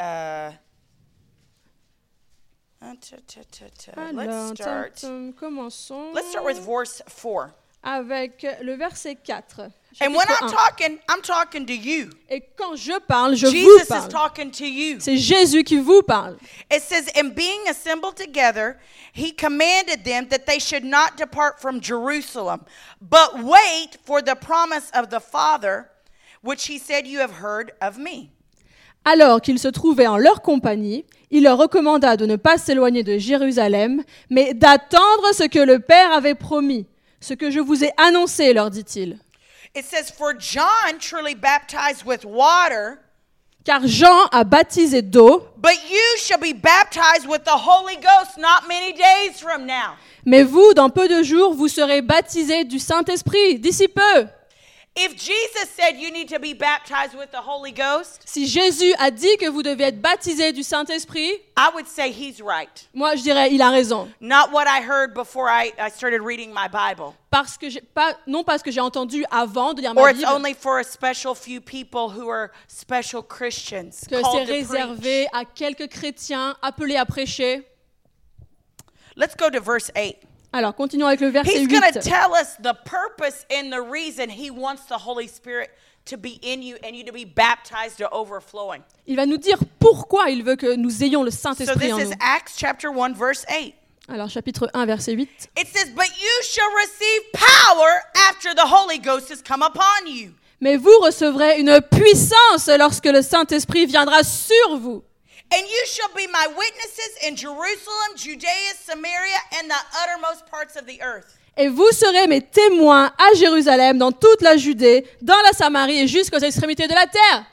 Speaker 4: Alors,
Speaker 3: let's start
Speaker 4: commençons.
Speaker 3: with verse 4.
Speaker 4: avec le verset 4.
Speaker 3: And when
Speaker 4: chapitre 1.
Speaker 3: I'm talking to you.
Speaker 4: Et quand je parle, je vous
Speaker 3: Jesus is
Speaker 4: parle.
Speaker 3: talking to you.
Speaker 4: C'est Jésus qui vous parle.
Speaker 3: It says, "In being assembled together, he commanded them that they should not depart from Jerusalem, but wait for the promise of the Father, which he said, you have heard of me."
Speaker 4: Alors qu'ils se trouvaient en leur compagnie, il leur recommanda de ne pas s'éloigner de Jérusalem, mais d'attendre ce que le Père avait promis. Ce que je vous ai annoncé, leur dit-il.
Speaker 3: It says, "For John truly baptized with water,
Speaker 4: Car Jean a baptisé d'eau,
Speaker 3: but you shall be baptized with the Holy Ghost not many days from now."
Speaker 4: mais vous, dans peu de jours, vous serez baptisés du Saint-Esprit, d'ici peu.
Speaker 3: If Jesus said you need to be baptized with the Holy Ghost,
Speaker 4: Si Jésus a dit que vous devez être baptisés du Saint-Esprit,
Speaker 3: I would say he's right.
Speaker 4: moi je dirais, il a raison.
Speaker 3: Not what I heard before I started reading my Bible.
Speaker 4: Non parce que j'ai entendu avant de lire ma
Speaker 3: Or it's
Speaker 4: Bible,
Speaker 3: only for a special few people who are special Christians
Speaker 4: que c'est
Speaker 3: called to
Speaker 4: réservé
Speaker 3: preach.
Speaker 4: à quelques chrétiens appelés à prêcher.
Speaker 3: Let's go to verse 8.
Speaker 4: Alors, continuons avec le verset
Speaker 3: He's going to
Speaker 4: 8.
Speaker 3: tell us the purpose and the reason he wants the Holy Spirit to be in you and you to be baptized to overflowing.
Speaker 4: Il va nous dire pourquoi il veut que nous ayons le
Speaker 3: So
Speaker 4: Saint-Esprit
Speaker 3: this
Speaker 4: en
Speaker 3: is
Speaker 4: nous.
Speaker 3: Acts chapter 1 verse 8.
Speaker 4: Alors, chapitre 1, verset 8.
Speaker 3: It says, "But you shall receive power after the Holy Ghost has come upon you."
Speaker 4: Mais vous recevrez une puissance lorsque le Saint-Esprit viendra sur vous.
Speaker 3: "And you shall be my witnesses in Jerusalem, Judea, Samaria, and the uttermost parts of the earth."
Speaker 4: Et vous serez mes témoins à Jérusalem, dans toute la Judée, dans la Samarie et jusqu'aux extrémités de la terre.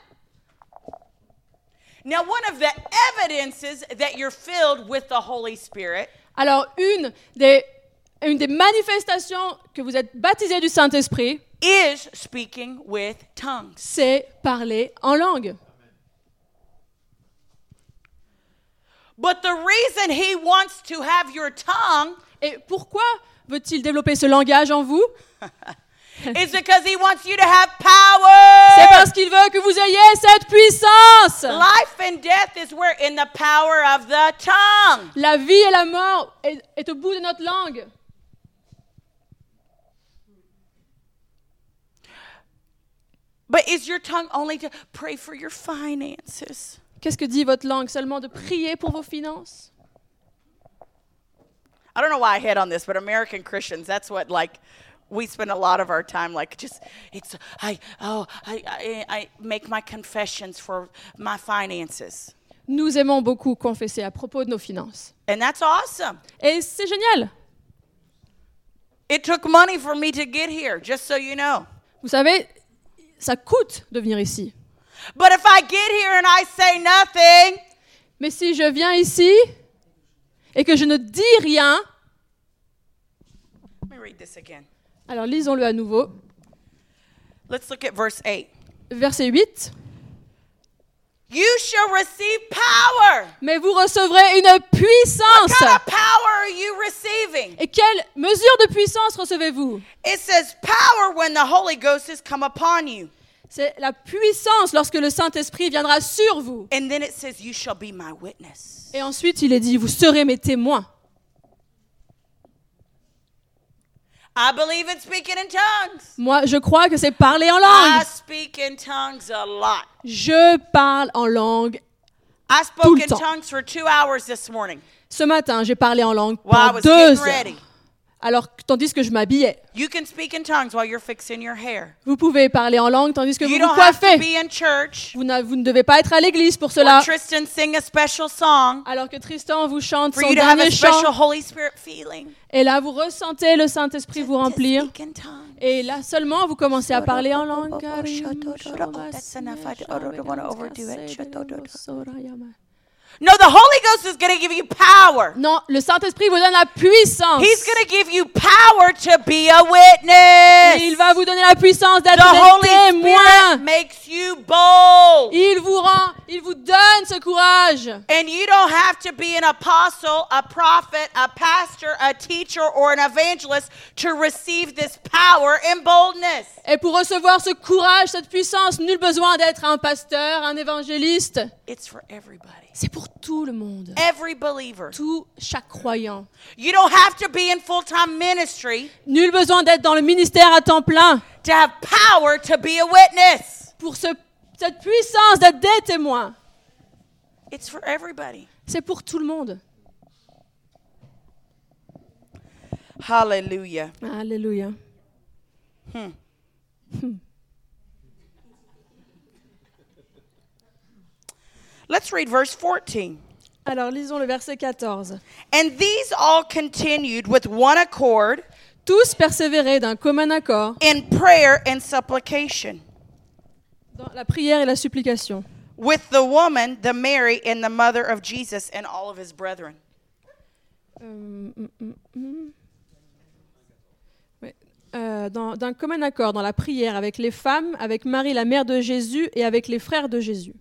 Speaker 3: Now, one of the evidences that you're filled with the Holy Spirit
Speaker 4: Alors, une des manifestations que vous êtes baptisés du Saint-Esprit,
Speaker 3: is speaking with tongues.
Speaker 4: c'est parler en langue.
Speaker 3: But the reason he wants to have your tongue
Speaker 4: Et pourquoi veut-il développer ce langage en vous?
Speaker 3: is because he wants you to have
Speaker 4: C'est
Speaker 3: power.
Speaker 4: parce qu'il veut que vous ayez cette puissance.
Speaker 3: Life and death is where in the power of the tongue.
Speaker 4: La vie et la mort est au bout de notre langue.
Speaker 3: But is your tongue only to pray for your finances?
Speaker 4: Qu'est-ce que dit votre langue? Seulement de prier pour vos finances?
Speaker 3: I don't know why I hit on this, but American Christians, that's what we spend a lot of our time I make my confessions for my finances.
Speaker 4: Nous aimons beaucoup confesser à propos de nos finances.
Speaker 3: And that's awesome.
Speaker 4: Et c'est génial.
Speaker 3: It took money for me to get here, just so you know.
Speaker 4: Vous savez, ça coûte de venir ici.
Speaker 3: But if I get here and I say nothing,
Speaker 4: Mais si je viens ici et que je ne dis rien,
Speaker 3: let me read this again.
Speaker 4: alors lisons-le à nouveau.
Speaker 3: Let's look at verse 8.
Speaker 4: Verset 8.
Speaker 3: You shall receive power.
Speaker 4: Mais vous recevrez une
Speaker 3: What
Speaker 4: puissance.
Speaker 3: kind of power are you receiving?
Speaker 4: Et quelle mesure de puissance recevez-vous?
Speaker 3: It says power when the Holy Ghost has come upon you.
Speaker 4: C'est la puissance lorsque le Saint-Esprit viendra sur vous.
Speaker 3: And then it says you shall be my witness.
Speaker 4: Et ensuite, il est dit, vous serez mes témoins.
Speaker 3: I believe in speaking in tongues.
Speaker 4: Moi, je crois que c'est parler en
Speaker 3: I
Speaker 4: langue.
Speaker 3: speak in tongues a lot.
Speaker 4: Je parle en langue.
Speaker 3: I
Speaker 4: Tout
Speaker 3: spoke
Speaker 4: le
Speaker 3: in
Speaker 4: temps.
Speaker 3: tongues for 2 hours this morning
Speaker 4: Ce matin, j'ai parlé en langue
Speaker 3: while I
Speaker 4: pendant
Speaker 3: was
Speaker 4: 2
Speaker 3: getting
Speaker 4: heures.
Speaker 3: ready.
Speaker 4: Alors, tandis que je m'habillais.
Speaker 3: You can speak in tongues while you're fixing your hair.
Speaker 4: Vous pouvez parler en langue tandis que vous
Speaker 3: You
Speaker 4: vous
Speaker 3: don't have to
Speaker 4: coiffez.
Speaker 3: be in church.
Speaker 4: Vous ne devez pas être à l'église pour
Speaker 3: Or
Speaker 4: cela.
Speaker 3: Tristan sing a special song
Speaker 4: Alors que Tristan vous chante
Speaker 3: for
Speaker 4: son
Speaker 3: you to have a
Speaker 4: dernier
Speaker 3: special
Speaker 4: chant.
Speaker 3: Holy Spirit feeling.
Speaker 4: Et là, vous ressentez le Saint-Esprit vous
Speaker 3: To
Speaker 4: remplir.
Speaker 3: speak in tongues.
Speaker 4: Et là seulement, vous commencez à parler en langue.
Speaker 3: That's enough. I don't want to overdo it. No, the Holy Ghost is going to give you power.
Speaker 4: Non, le Saint-Esprit vous donne la puissance.
Speaker 3: He's going to give you power to be a
Speaker 4: Et
Speaker 3: witness.
Speaker 4: il va vous donner la puissance
Speaker 3: The
Speaker 4: d'être
Speaker 3: Holy
Speaker 4: des témoins.
Speaker 3: Spirit makes you bold.
Speaker 4: Il vous rend Il vous donne ce courage.
Speaker 3: And you don't have to be an apostle, a prophet, a pastor, a teacher, or an evangelist to receive this power and boldness.
Speaker 4: Et pour recevoir ce courage, cette puissance, nul besoin d'être un pasteur, un évangéliste.
Speaker 3: It's for everybody,
Speaker 4: C'est pour tout le monde.
Speaker 3: every believer.
Speaker 4: Chaque croyant.
Speaker 3: You don't have to be in full-time ministry
Speaker 4: Nul besoin d'être dans le ministère à temps plein
Speaker 3: to have power to be a witness.
Speaker 4: pour cette puissance d'être des témoins.
Speaker 3: It's for everybody.
Speaker 4: C'est pour tout le monde.
Speaker 3: Hallelujah.
Speaker 4: Alléluia.
Speaker 3: Let's read verse 14.
Speaker 4: Alors lisons le verset 14.
Speaker 3: And these all continued with one accord
Speaker 4: Tous persévéraient d'un commun accord
Speaker 3: in prayer and supplication
Speaker 4: dans la prière et la supplication.
Speaker 3: with the woman, the Mary, and the mother of Jesus, and all of his brethren.
Speaker 4: Ouais. D'un commun accord dans la prière avec les femmes, avec Marie la mère de Jésus et avec les frères de Jésus.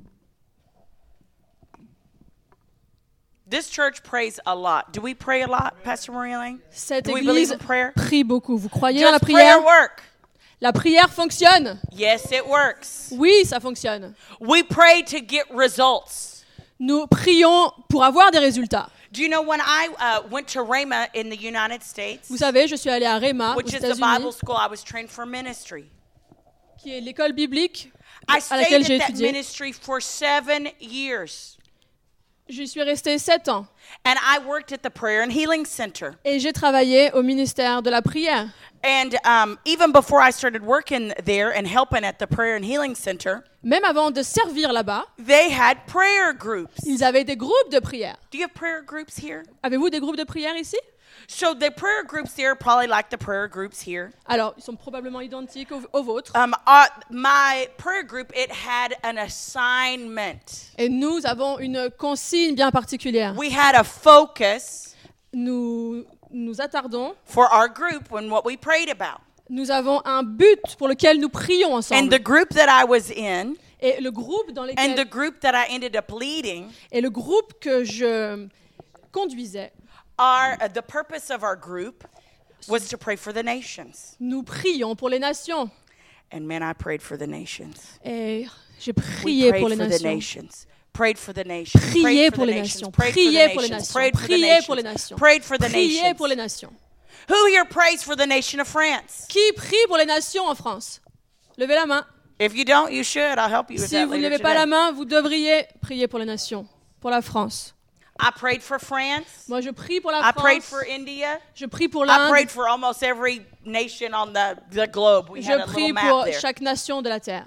Speaker 3: This church prays a lot. Do we pray a lot, Pastor Marie-Elaine?
Speaker 4: Cette
Speaker 3: Do we believe
Speaker 4: église
Speaker 3: in prayer?
Speaker 4: prie beaucoup. Vous croyez en la
Speaker 3: Does prayer
Speaker 4: prière?
Speaker 3: work?
Speaker 4: La prière fonctionne.
Speaker 3: Yes, it works.
Speaker 4: Oui, ça fonctionne.
Speaker 3: We pray to get results.
Speaker 4: Nous prions pour avoir des résultats.
Speaker 3: Do you know when I went to Rhema in the United States,
Speaker 4: Vous savez, je suis allée à Rhema, aux
Speaker 3: which is the Bible
Speaker 4: États-Unis,
Speaker 3: school I was trained for ministry?
Speaker 4: qui est l'école biblique
Speaker 3: I
Speaker 4: à laquelle
Speaker 3: stayed
Speaker 4: j'ai
Speaker 3: at that
Speaker 4: étudié.
Speaker 3: ministry for 7 years.
Speaker 4: J'y suis restée 7 ans.
Speaker 3: And I worked at the Prayer and Healing Center.
Speaker 4: Et j'ai travaillé au ministère de la prière.
Speaker 3: And even before I started working there and helping at the Prayer and Healing Center,
Speaker 4: Même avant de servir là-bas,
Speaker 3: they had prayer groups.
Speaker 4: ils avaient des groupes de prière.
Speaker 3: Do you have prayer groups here?
Speaker 4: Avez-vous des groupes de prière ici?
Speaker 3: So the prayer groups there are probably like the prayer groups here.
Speaker 4: Alors, ils sont probablement identiques aux vôtres.
Speaker 3: My prayer group, it had an assignment.
Speaker 4: Et nous avons une consigne bien particulière.
Speaker 3: We had a focus
Speaker 4: Nous nous attardons.
Speaker 3: for our group when what we prayed about.
Speaker 4: Nous avons un but pour lequel nous prions
Speaker 3: And
Speaker 4: ensemble.
Speaker 3: the group that I was in
Speaker 4: Et le groupe dans
Speaker 3: and
Speaker 4: lequel
Speaker 3: the group that I ended up leading
Speaker 4: et le groupe que je conduisais,
Speaker 3: the purpose of our group was to pray for the nations.
Speaker 4: nous prions pour les nations.
Speaker 3: And man, I prayed for the nations.
Speaker 4: Et j'ai
Speaker 3: We
Speaker 4: prié pour
Speaker 3: prayed
Speaker 4: les
Speaker 3: for the
Speaker 4: nations.
Speaker 3: nations. Prayed for the nations.
Speaker 4: Priez
Speaker 3: Prayed
Speaker 4: pour
Speaker 3: for the
Speaker 4: les
Speaker 3: nations.
Speaker 4: nations.
Speaker 3: Prayed for the
Speaker 4: Priez pour les
Speaker 3: nations.
Speaker 4: nations.
Speaker 3: Prayed for the
Speaker 4: Priez pour les
Speaker 3: nations.
Speaker 4: nations.
Speaker 3: Prayed for the
Speaker 4: Priez
Speaker 3: nations.
Speaker 4: pour les nations.
Speaker 3: Who here prays for the nation of France?
Speaker 4: Qui prie pour les nations en France? Levez la main.
Speaker 3: If you don't, you should. I'll help you with
Speaker 4: Si
Speaker 3: that
Speaker 4: vous ne
Speaker 3: later
Speaker 4: levez pas la
Speaker 3: today.
Speaker 4: main, vous devriez prier pour les nations, pour la France.
Speaker 3: I prayed for France.
Speaker 4: Moi, je prie pour la
Speaker 3: I prayed
Speaker 4: France.
Speaker 3: for India.
Speaker 4: Je prie pour
Speaker 3: I
Speaker 4: l'Inde.
Speaker 3: prayed for almost every nation on the globe. We had
Speaker 4: Je
Speaker 3: a
Speaker 4: prie
Speaker 3: little map
Speaker 4: pour
Speaker 3: there.
Speaker 4: chaque nation de la terre.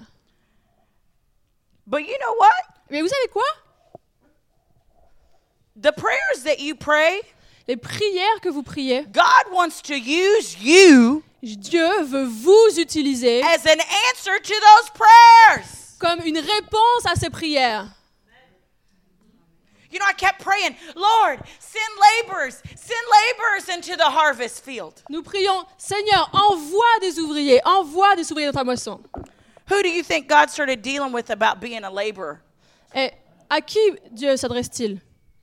Speaker 3: But you know what?
Speaker 4: Mais vous savez quoi?
Speaker 3: The prayers that you pray,
Speaker 4: Les prières que vous priez,
Speaker 3: God wants to use you
Speaker 4: Dieu veut vous utiliser
Speaker 3: as an answer to those prayers.
Speaker 4: comme une réponse à ces prières.
Speaker 3: You know, I kept praying, Lord, send laborers into the harvest field.
Speaker 4: Nous prions, Seigneur, envoie des ouvriers dans ta moisson.
Speaker 3: Who do you think God started dealing with about being a laborer?
Speaker 4: Et à qui Dieu s'adresse-t-il?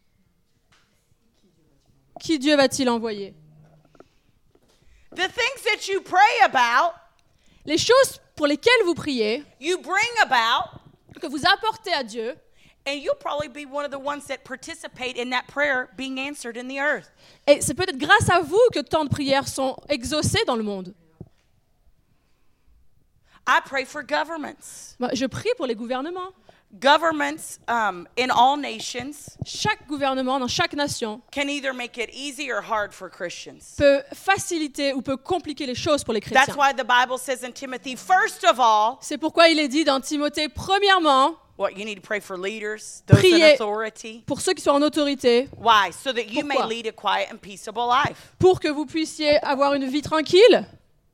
Speaker 4: Qui Dieu va-t-il envoyer?
Speaker 3: The things that you pray about,
Speaker 4: Les choses pour lesquelles vous priez,
Speaker 3: you bring about,
Speaker 4: que vous apportez à Dieu,
Speaker 3: and you'll probably be one of the ones that participate in that prayer being answered in the earth.
Speaker 4: et c'est peut-être grâce à vous que tant de prières sont exaucées dans le monde.
Speaker 3: I pray for governments.
Speaker 4: Moi, je prie pour les gouvernements.
Speaker 3: Governments in all nations
Speaker 4: Chaque gouvernement dans chaque nation
Speaker 3: can either make it easy or hard for Christians.
Speaker 4: peut faciliter ou peut compliquer les choses pour les
Speaker 3: That's
Speaker 4: chrétiens.
Speaker 3: why the Bible says in Timothy, first of all,
Speaker 4: C'est pourquoi il est dit dans Timothée, premièrement,
Speaker 3: what you need to pray for leaders, those in
Speaker 4: Priez.
Speaker 3: authority.
Speaker 4: pour ceux qui sont en autorité,
Speaker 3: Why? So that you may
Speaker 4: Pourquoi?
Speaker 3: lead a quiet and peaceable life.
Speaker 4: pour que vous puissiez avoir une vie tranquille.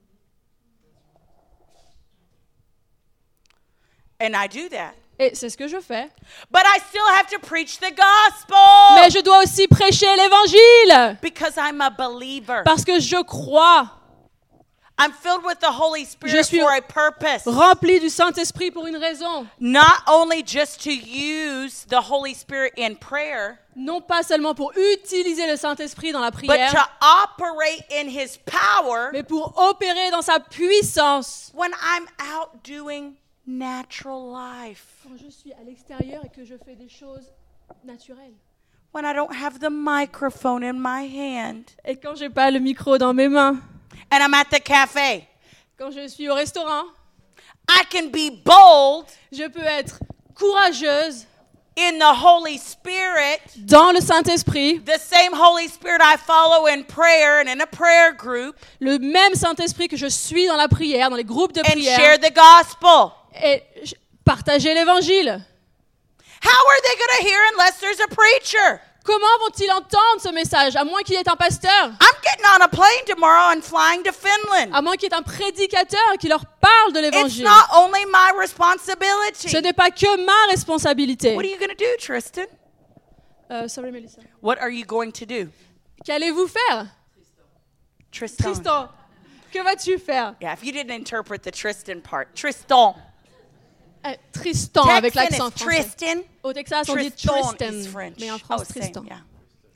Speaker 3: And I do that.
Speaker 4: Et c'est ce que je fais.
Speaker 3: But I still have to preach the gospel
Speaker 4: Mais je dois aussi prêcher l'évangile
Speaker 3: because I'm a believer.
Speaker 4: parce que je crois.
Speaker 3: I'm filled with the Holy
Speaker 4: Je
Speaker 3: Spirit
Speaker 4: suis
Speaker 3: for a purpose.
Speaker 4: rempli du Saint-Esprit pour une raison.
Speaker 3: Not only just to use the Holy Spirit in prayer,
Speaker 4: Non pas seulement pour utiliser le Saint-Esprit dans la
Speaker 3: but
Speaker 4: prière,
Speaker 3: to operate in His power
Speaker 4: mais pour opérer dans sa puissance.
Speaker 3: when I'm out doing natural life.
Speaker 4: Quand je suis à l'extérieur et que je fais des choses naturelles.
Speaker 3: When I don't have the microphone in my hand.
Speaker 4: Et quand j'ai pas le micro dans mes mains.
Speaker 3: And I'm at the cafe.
Speaker 4: Quand je suis au restaurant,
Speaker 3: I can be bold
Speaker 4: je peux être courageuse
Speaker 3: in the Holy Spirit.
Speaker 4: dans le Saint-Esprit,
Speaker 3: The same Holy Spirit I follow in prayer and in a prayer group.
Speaker 4: le même Saint-Esprit que je suis dans la prière, dans les groupes de
Speaker 3: And
Speaker 4: prière,
Speaker 3: share the gospel.
Speaker 4: et partager l'évangile.
Speaker 3: How are they going to hear unless there's a preacher?
Speaker 4: Comment vont-ils entendre ce message, à moins qu'il y ait un pasteur,
Speaker 3: I'm getting on a plane tomorrow and flying to Finland.
Speaker 4: à moins qu'il y ait un prédicateur qui leur parle de
Speaker 3: It's
Speaker 4: l'évangile?
Speaker 3: not only my responsibility.
Speaker 4: Ce n'est pas que ma responsabilité.
Speaker 3: What are you going to do, Tristan?
Speaker 4: Sorry, Melissa.
Speaker 3: What are you going to do?
Speaker 4: Qu'allez-vous faire?
Speaker 3: Tristan.
Speaker 4: Tristan, que vas-tu faire?
Speaker 3: Yeah, if you didn't interpret the Tristan part. Tristan.
Speaker 4: Tristan avec
Speaker 3: Texan
Speaker 4: l'accent
Speaker 3: is
Speaker 4: français.
Speaker 3: Tristan.
Speaker 4: Au Texas, on dit
Speaker 3: Tristan
Speaker 4: Tristan,
Speaker 3: is French.
Speaker 4: mais en France,
Speaker 3: same,
Speaker 4: Tristan.
Speaker 3: yeah.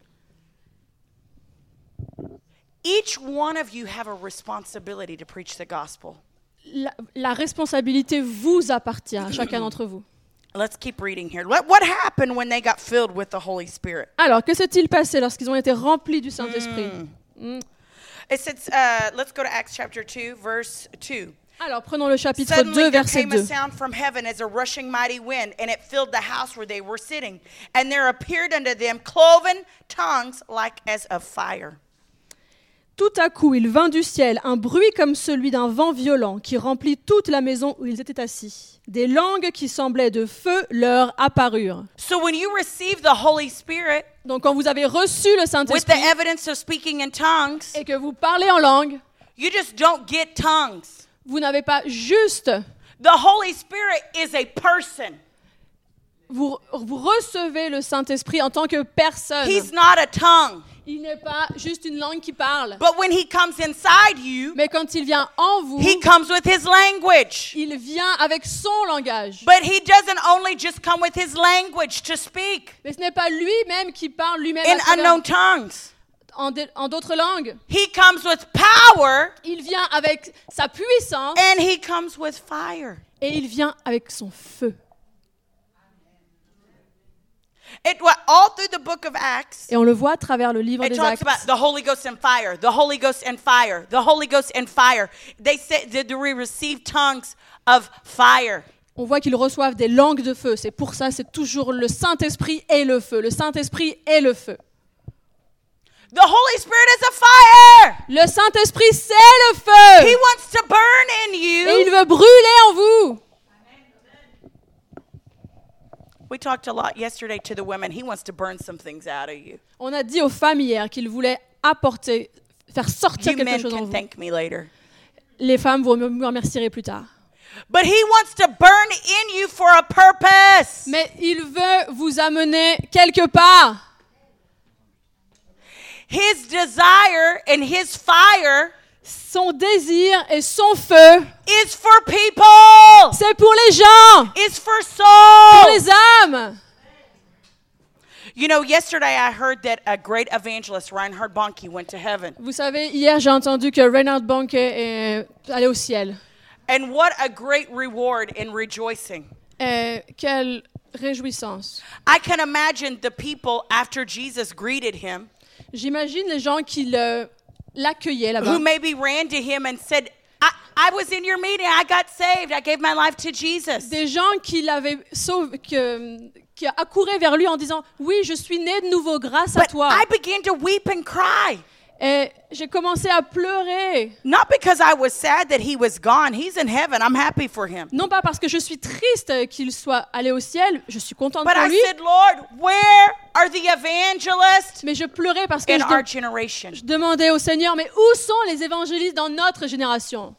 Speaker 3: Each one of you have a responsibility to preach the gospel.
Speaker 4: La responsabilité vous appartient, à chacun d'entre vous.
Speaker 3: Let's keep reading here. What happened when they got filled with the Holy Spirit?
Speaker 4: Alors, que s'est-il passé lorsqu'ils ont été remplis du Saint-Esprit?
Speaker 3: It says, let's go to Acts chapter 2, verse 2.
Speaker 4: Alors, prenons le chapitre
Speaker 3: Suddenly
Speaker 4: 2,
Speaker 3: there
Speaker 4: verset
Speaker 3: came a
Speaker 4: 2.
Speaker 3: sound from heaven as a rushing mighty wind, and it filled the house where they were sitting. And there appeared unto them cloven tongues like as of fire.
Speaker 4: Tout à coup, il vint du ciel un bruit comme celui d'un vent violent qui remplit toute la maison où ils étaient assis. Des langues qui semblaient de feu leur apparurent.
Speaker 3: So when you receive the Holy Spirit
Speaker 4: Donc, quand vous avez reçu le
Speaker 3: with the
Speaker 4: Saint-Esprit
Speaker 3: evidence of speaking in tongues,
Speaker 4: et que vous parlez en langue,
Speaker 3: you just don't get tongues.
Speaker 4: vous n'avez pas juste,
Speaker 3: The Holy Spirit is a person.
Speaker 4: vous recevez le Saint-Esprit en tant que personne.
Speaker 3: He's not a tongue.
Speaker 4: Il n'est pas juste une langue qui parle.
Speaker 3: But when he comes inside you,
Speaker 4: Mais quand il vient en vous,
Speaker 3: he comes with his language.
Speaker 4: il vient avec son langage.
Speaker 3: But he doesn't only just come with his language to speak
Speaker 4: Mais ce n'est pas lui-même qui parle lui-même
Speaker 3: in
Speaker 4: à travers-
Speaker 3: unknown tongues.
Speaker 4: en d'autres langues.
Speaker 3: He comes with power
Speaker 4: Il vient avec sa puissance
Speaker 3: and he comes with fire.
Speaker 4: et il vient avec son feu.
Speaker 3: All through the book of Acts,
Speaker 4: Et on le voit à travers le livre
Speaker 3: it
Speaker 4: des
Speaker 3: talks
Speaker 4: Actes.
Speaker 3: about the Holy Ghost and fire, the Holy Ghost and fire, the Holy Ghost and fire. They said that we receive tongues of fire.
Speaker 4: On voit qu'ils reçoivent des langues de feu. C'est pour ça, c'est toujours le Saint-Esprit et le feu. Le Saint-Esprit et le feu.
Speaker 3: The Holy Spirit is a fire.
Speaker 4: Le Saint-Esprit, c'est le feu.
Speaker 3: He wants to burn in
Speaker 4: Et il
Speaker 3: you.
Speaker 4: veut brûler en vous.
Speaker 3: We talked a lot yesterday to the women. He wants to burn some things out of you.
Speaker 4: On a dit aux femmes hier qu'il voulait apporter, faire sortir
Speaker 3: You
Speaker 4: quelque
Speaker 3: men
Speaker 4: chose en
Speaker 3: can
Speaker 4: vous.
Speaker 3: thank me later.
Speaker 4: Les femmes, vous me remercierez plus tard.
Speaker 3: But he wants to burn in you for a purpose.
Speaker 4: Mais il veut vous amener quelque part.
Speaker 3: His desire and his fire
Speaker 4: Son désir et son feu,
Speaker 3: is for people.
Speaker 4: c'est pour les gens,
Speaker 3: It's for
Speaker 4: pour
Speaker 3: souls.
Speaker 4: les âmes.
Speaker 3: You know, yesterday I heard that a great evangelist, Reinhard Bonnke, went to heaven.
Speaker 4: Vous savez, hier, j'ai entendu que Reinhard Bonnke est allé au ciel.
Speaker 3: And what a great reward in rejoicing.
Speaker 4: Et quelle réjouissance.
Speaker 3: I can imagine the people after Jesus greeted him
Speaker 4: J'imagine les gens qui l'accueillaient là-bas.
Speaker 3: who maybe ran to him and said, I was in your meeting. I got saved. I gave my life to Jesus.
Speaker 4: Des gens qui l'avaient sauvé, qui accouraient vers lui en disant « Oui, je suis né de nouveau grâce à
Speaker 3: But
Speaker 4: toi.
Speaker 3: I began to weep and cry. »
Speaker 4: Et j'ai commencé à pleurer.
Speaker 3: Not because I was sad that he was gone. He's in heaven. I'm happy for him.
Speaker 4: Non pas parce que je suis triste qu'il soit allé au ciel, je suis contente
Speaker 3: But
Speaker 4: pour
Speaker 3: I
Speaker 4: lui,
Speaker 3: said, Lord, where are the evangelists
Speaker 4: mais je pleurais parce que
Speaker 3: in our
Speaker 4: je
Speaker 3: generation?
Speaker 4: demandais au Seigneur, mais où sont les évangélistes dans notre génération?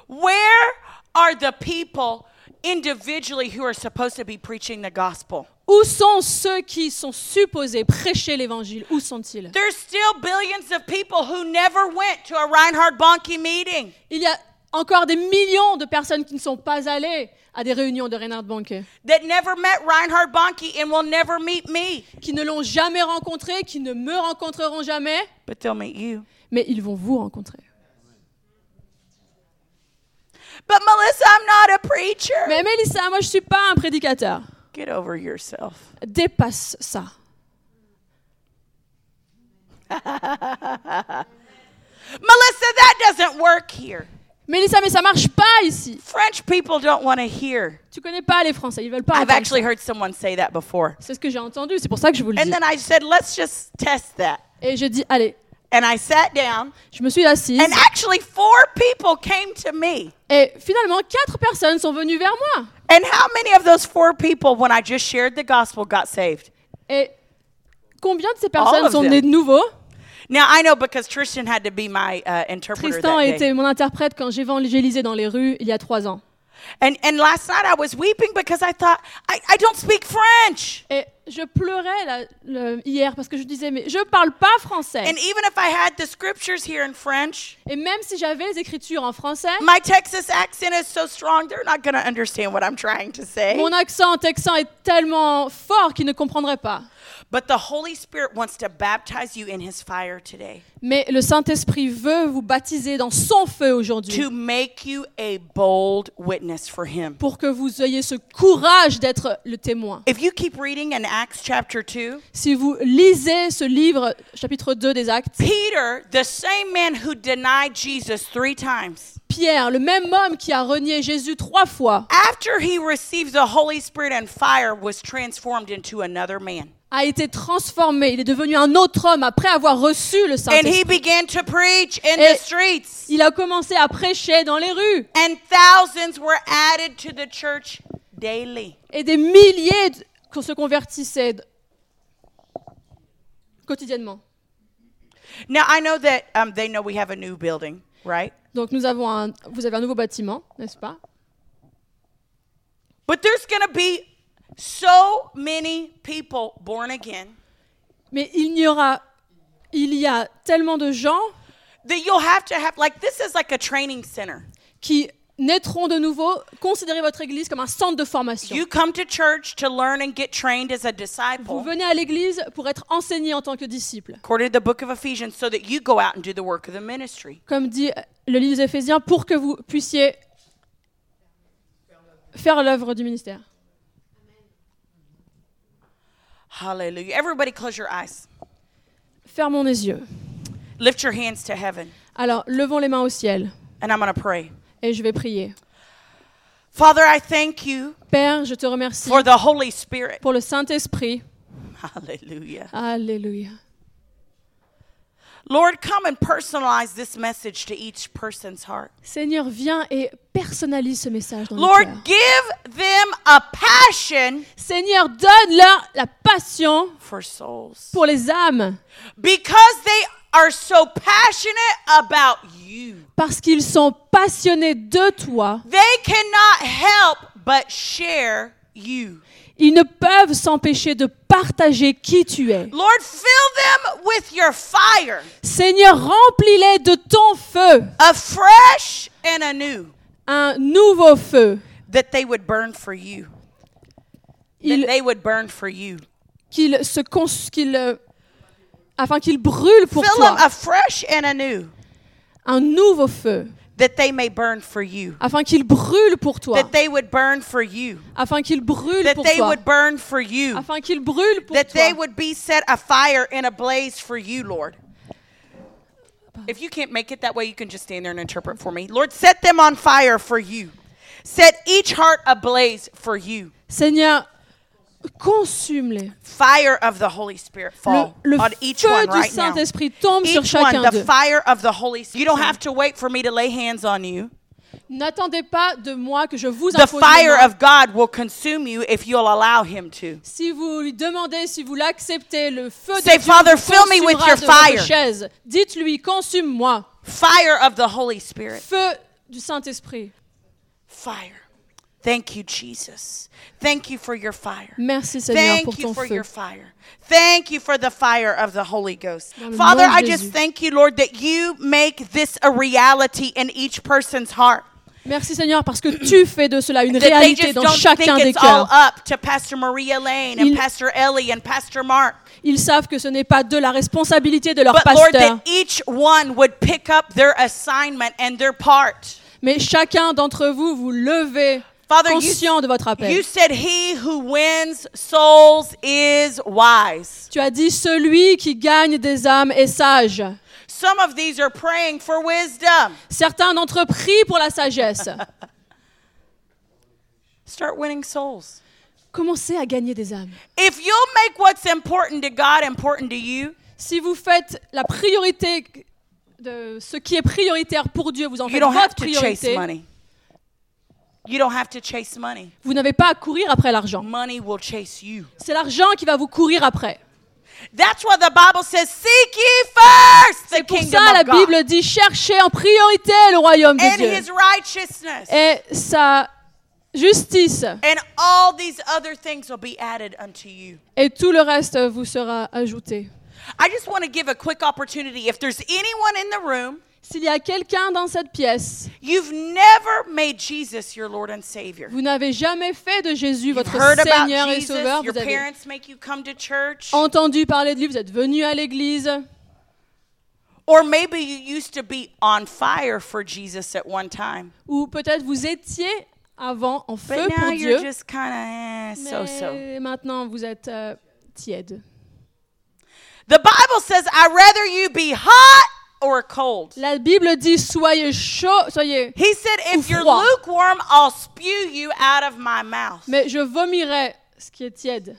Speaker 3: Where are the people individually who are supposed to be preaching the gospel?
Speaker 4: Où Où sont ceux qui sont supposés prêcher l'évangile? Où sont-ils?
Speaker 3: There's still billions of people who never went to a Reinhard Bonnke meeting.
Speaker 4: Il y a encore des millions de personnes qui ne sont pas allées à des réunions de Reinhard Bonnke,
Speaker 3: That never met Reinhard Bonnke and will never meet me.
Speaker 4: qui ne l'ont jamais rencontré, qui ne me rencontreront jamais,
Speaker 3: But they'll meet you.
Speaker 4: mais ils vont vous rencontrer.
Speaker 3: But Melissa, I'm not a preacher.
Speaker 4: Mais Mélissa, moi je suis pas un prédicateur.
Speaker 3: Get over yourself.
Speaker 4: Dépasse ça.
Speaker 3: Melissa, that doesn't work here.
Speaker 4: Mélissa, mais ça marche pas ici.
Speaker 3: French people don't want to hear.
Speaker 4: Tu connais pas les Français, ils veulent pas
Speaker 3: I've
Speaker 4: entendre
Speaker 3: actually
Speaker 4: ça.
Speaker 3: heard someone say that before.
Speaker 4: C'est ce que j'ai entendu, c'est pour ça que je vous le
Speaker 3: And
Speaker 4: dis.
Speaker 3: then I said, let's just test that.
Speaker 4: Et je dis, allez,
Speaker 3: And I sat down,
Speaker 4: je me suis assise.
Speaker 3: and actually 4 people came to me.
Speaker 4: Et finalement, 4 personnes sont venues vers moi.
Speaker 3: And how many of those 4 people, when I just shared the gospel, got saved?
Speaker 4: Et combien de ces
Speaker 3: All
Speaker 4: personnes
Speaker 3: of
Speaker 4: sont
Speaker 3: them.
Speaker 4: nées de nouveau?
Speaker 3: Now, I know because Tristan had to be my interpreter
Speaker 4: Tristan a
Speaker 3: that day.
Speaker 4: été mon interprète quand j'évangélisais dans les rues il y a 3 ans.
Speaker 3: And last night I was weeping because I thought, I don't speak French.
Speaker 4: Et je pleurais hier parce que je disais, mais je parle pas français.
Speaker 3: And even if I had the scriptures here in French,
Speaker 4: Et même si j'avais les écritures en français,
Speaker 3: my Texas accent is so strong, they're not going to understand what I'm trying to say.
Speaker 4: mon accent texan est tellement fort qu'ils ne comprendraient pas.
Speaker 3: But the Holy Spirit wants to baptize you in his fire today
Speaker 4: Mais le Saint-Esprit veut vous baptiser dans son feu aujourd'hui
Speaker 3: to make you a bold witness for him.
Speaker 4: pour que vous ayez ce courage d'être le témoin.
Speaker 3: If you keep reading in Acts chapter 2,
Speaker 4: Si vous lisez ce livre, chapitre 2 des Actes,
Speaker 3: Peter, the same man who denied Jesus 3 times,
Speaker 4: Pierre, le même homme qui a renié Jésus 3 fois,
Speaker 3: after he received the Holy Spirit and fire, was transformed into another man.
Speaker 4: a été transformé. Il est devenu un autre homme après avoir reçu le
Speaker 3: And he
Speaker 4: Saint-Esprit.
Speaker 3: began to preach in
Speaker 4: Et
Speaker 3: the streets.
Speaker 4: il a commencé à prêcher dans les rues.
Speaker 3: And thousands were added to the church daily.
Speaker 4: Et des milliers se convertissaient quotidiennement.
Speaker 3: Now, I know that they know we have a new building, right?
Speaker 4: Donc vous avez un nouveau bâtiment, n'est-ce pas?
Speaker 3: But there's going to be so many people born again
Speaker 4: Mais il y a tellement de gens
Speaker 3: that you'll have to have, like, this is like a training center.
Speaker 4: qui naîtront de nouveau. Considérez votre église comme un centre de formation.
Speaker 3: You come to church to learn and get trained as a
Speaker 4: Vous
Speaker 3: disciple,
Speaker 4: venez à l'église pour être enseigné en tant que disciple.
Speaker 3: according to the book of Ephesians, so that you go out and do the work of the ministry.
Speaker 4: Comme dit le livre des Éphésiens, pour que vous puissiez faire l'œuvre du ministère.
Speaker 3: Hallelujah. Everybody close your eyes.
Speaker 4: Fermons les yeux.
Speaker 3: Lift your hands to heaven,
Speaker 4: Alors, levons les mains au ciel
Speaker 3: and I'm going to pray.
Speaker 4: et je vais prier.
Speaker 3: Father, I thank you
Speaker 4: Père, je te remercie
Speaker 3: for the Holy Spirit.
Speaker 4: pour le Saint-Esprit.
Speaker 3: Hallelujah.
Speaker 4: Alléluia.
Speaker 3: Lord, come and personalize this message to each person's heart.
Speaker 4: Seigneur, viens et personnalise ce message dans le
Speaker 3: Lord,
Speaker 4: cœur.
Speaker 3: give them a passion
Speaker 4: Seigneur, donne-leur la passion
Speaker 3: for souls.
Speaker 4: pour les âmes
Speaker 3: Because they are so passionate about you.
Speaker 4: parce qu'ils sont passionnés de toi.
Speaker 3: They cannot help but share you.
Speaker 4: Ils ne peuvent s'empêcher de partager qui tu es.
Speaker 3: Lord, fill them with your fire,
Speaker 4: Seigneur, remplis-les de ton feu,
Speaker 3: afresh and anew,
Speaker 4: un nouveau feu.
Speaker 3: that they would burn for you. That they would burn for you.
Speaker 4: Afin qu'ils brûlent pour
Speaker 3: Fill them
Speaker 4: toi.
Speaker 3: afresh and anew,
Speaker 4: Un nouveau feu.
Speaker 3: that they may burn for you.
Speaker 4: Afin qu'ils brûlent pour toi.
Speaker 3: That they would burn for you.
Speaker 4: Afin qu'ils brûlent
Speaker 3: That
Speaker 4: pour
Speaker 3: they
Speaker 4: toi.
Speaker 3: would burn for you.
Speaker 4: Afin qu'ils brûlent pour
Speaker 3: That
Speaker 4: toi.
Speaker 3: they would be set afire and ablaze for you, Lord. If you can't make it that way, you can just stand there and interpret for me. Lord, set them on fire for you. Set each heart ablaze for you.
Speaker 4: Seigneur, consume-les.
Speaker 3: Fire of the Holy Spirit fall
Speaker 4: Le
Speaker 3: on each
Speaker 4: feu
Speaker 3: one
Speaker 4: du
Speaker 3: right now.
Speaker 4: Saint-Esprit tombe sur
Speaker 3: Each one,
Speaker 4: chacun
Speaker 3: the
Speaker 4: d'eux.
Speaker 3: fire of the Holy Spirit. You don't have to wait for me to lay hands on you.
Speaker 4: N'attendez pas de moi que je vous
Speaker 3: The
Speaker 4: impose les
Speaker 3: fire
Speaker 4: mains.
Speaker 3: of God will consume you if you'll allow Him to.
Speaker 4: Si vous lui demandez, si vous l'acceptez, le feu
Speaker 3: Say,
Speaker 4: de Dieu
Speaker 3: Father,
Speaker 4: vous
Speaker 3: fill me with
Speaker 4: consumera
Speaker 3: your
Speaker 4: de votre
Speaker 3: fire.
Speaker 4: chaise. Dites-lui, consume-moi.
Speaker 3: Fire of the Holy Spirit.
Speaker 4: Feu du Saint-Esprit.
Speaker 3: Fire. Thank you, Jesus. Thank you for your fire.
Speaker 4: Merci Seigneur pour
Speaker 3: Thank you
Speaker 4: ton
Speaker 3: for
Speaker 4: feu.
Speaker 3: your fire. Thank you for the fire of the Holy Ghost.
Speaker 4: Dans le
Speaker 3: Father,
Speaker 4: nom de
Speaker 3: I just
Speaker 4: Jésus.
Speaker 3: thank you, Lord, that you make this a reality in each person's heart.
Speaker 4: Merci Seigneur parce que tu fais de cela une
Speaker 3: That they
Speaker 4: réalité
Speaker 3: just
Speaker 4: dans
Speaker 3: don't
Speaker 4: chacun
Speaker 3: think
Speaker 4: des
Speaker 3: it's all
Speaker 4: cœurs.
Speaker 3: up to Pastor Maria Lane and
Speaker 4: Ils-
Speaker 3: Pastor Ellie and Pastor Mark.
Speaker 4: Ils savent que ce n'est pas de la responsabilité de leur
Speaker 3: But Lord,
Speaker 4: pasteur,
Speaker 3: that each one would pick up their assignment and their part.
Speaker 4: mais chacun d'entre vous, vous levez
Speaker 3: Father,
Speaker 4: conscient de votre
Speaker 3: you
Speaker 4: appel.
Speaker 3: said he who wins souls is wise.
Speaker 4: Tu as dit celui qui gagne des âmes est sage.
Speaker 3: Some of these are praying for wisdom.
Speaker 4: Certains d'entre eux prient pour la sagesse.
Speaker 3: Start winning souls.
Speaker 4: Commencez à gagner des âmes.
Speaker 3: If you'll make what's important to God important to you,
Speaker 4: Si vous faites la priorité de ce qui est prioritaire pour Dieu, vous en
Speaker 3: you
Speaker 4: faites
Speaker 3: don't have
Speaker 4: votre
Speaker 3: to chase
Speaker 4: priorité,
Speaker 3: money. You don't have to chase money.
Speaker 4: vous n'avez pas à courir après l'argent.
Speaker 3: Money will chase you.
Speaker 4: C'est l'argent qui va vous courir après.
Speaker 3: That's why the Bible says, seek ye first the
Speaker 4: C'est pour
Speaker 3: kingdom
Speaker 4: ça la
Speaker 3: of God
Speaker 4: Bible dit cherchez en priorité le royaume de
Speaker 3: and
Speaker 4: Dieu
Speaker 3: his righteousness.
Speaker 4: et sa justice,
Speaker 3: And all these other things will be added unto you.
Speaker 4: et tout le reste vous sera ajouté.
Speaker 3: I just want to give a quick opportunity. If there's anyone in the room,
Speaker 4: S'il y a quelqu'un dans cette pièce,
Speaker 3: you've never made Jesus your Lord and Savior.
Speaker 4: vous n'avez jamais fait de Jésus
Speaker 3: You've
Speaker 4: votre
Speaker 3: heard about
Speaker 4: Seigneur et
Speaker 3: Jesus.
Speaker 4: Sauveur,
Speaker 3: Your
Speaker 4: vous avez
Speaker 3: parents make you come to church.
Speaker 4: entendu parler de lui, vous êtes venu à l'église,
Speaker 3: Or maybe you used to be on fire for Jesus at one time.
Speaker 4: ou peut-être vous étiez avant en feu
Speaker 3: But now
Speaker 4: pour
Speaker 3: you're
Speaker 4: Dieu,
Speaker 3: just kind of so-so.
Speaker 4: mais maintenant vous êtes tiède.
Speaker 3: The Bible says, I'd rather you be hot or cold.
Speaker 4: La Bible dit soyez chaud, soyez,
Speaker 3: He said, if
Speaker 4: Ou
Speaker 3: you're
Speaker 4: froid.
Speaker 3: lukewarm, I'll spew you out of my mouth.
Speaker 4: mais je vomirai ce qui est tiède.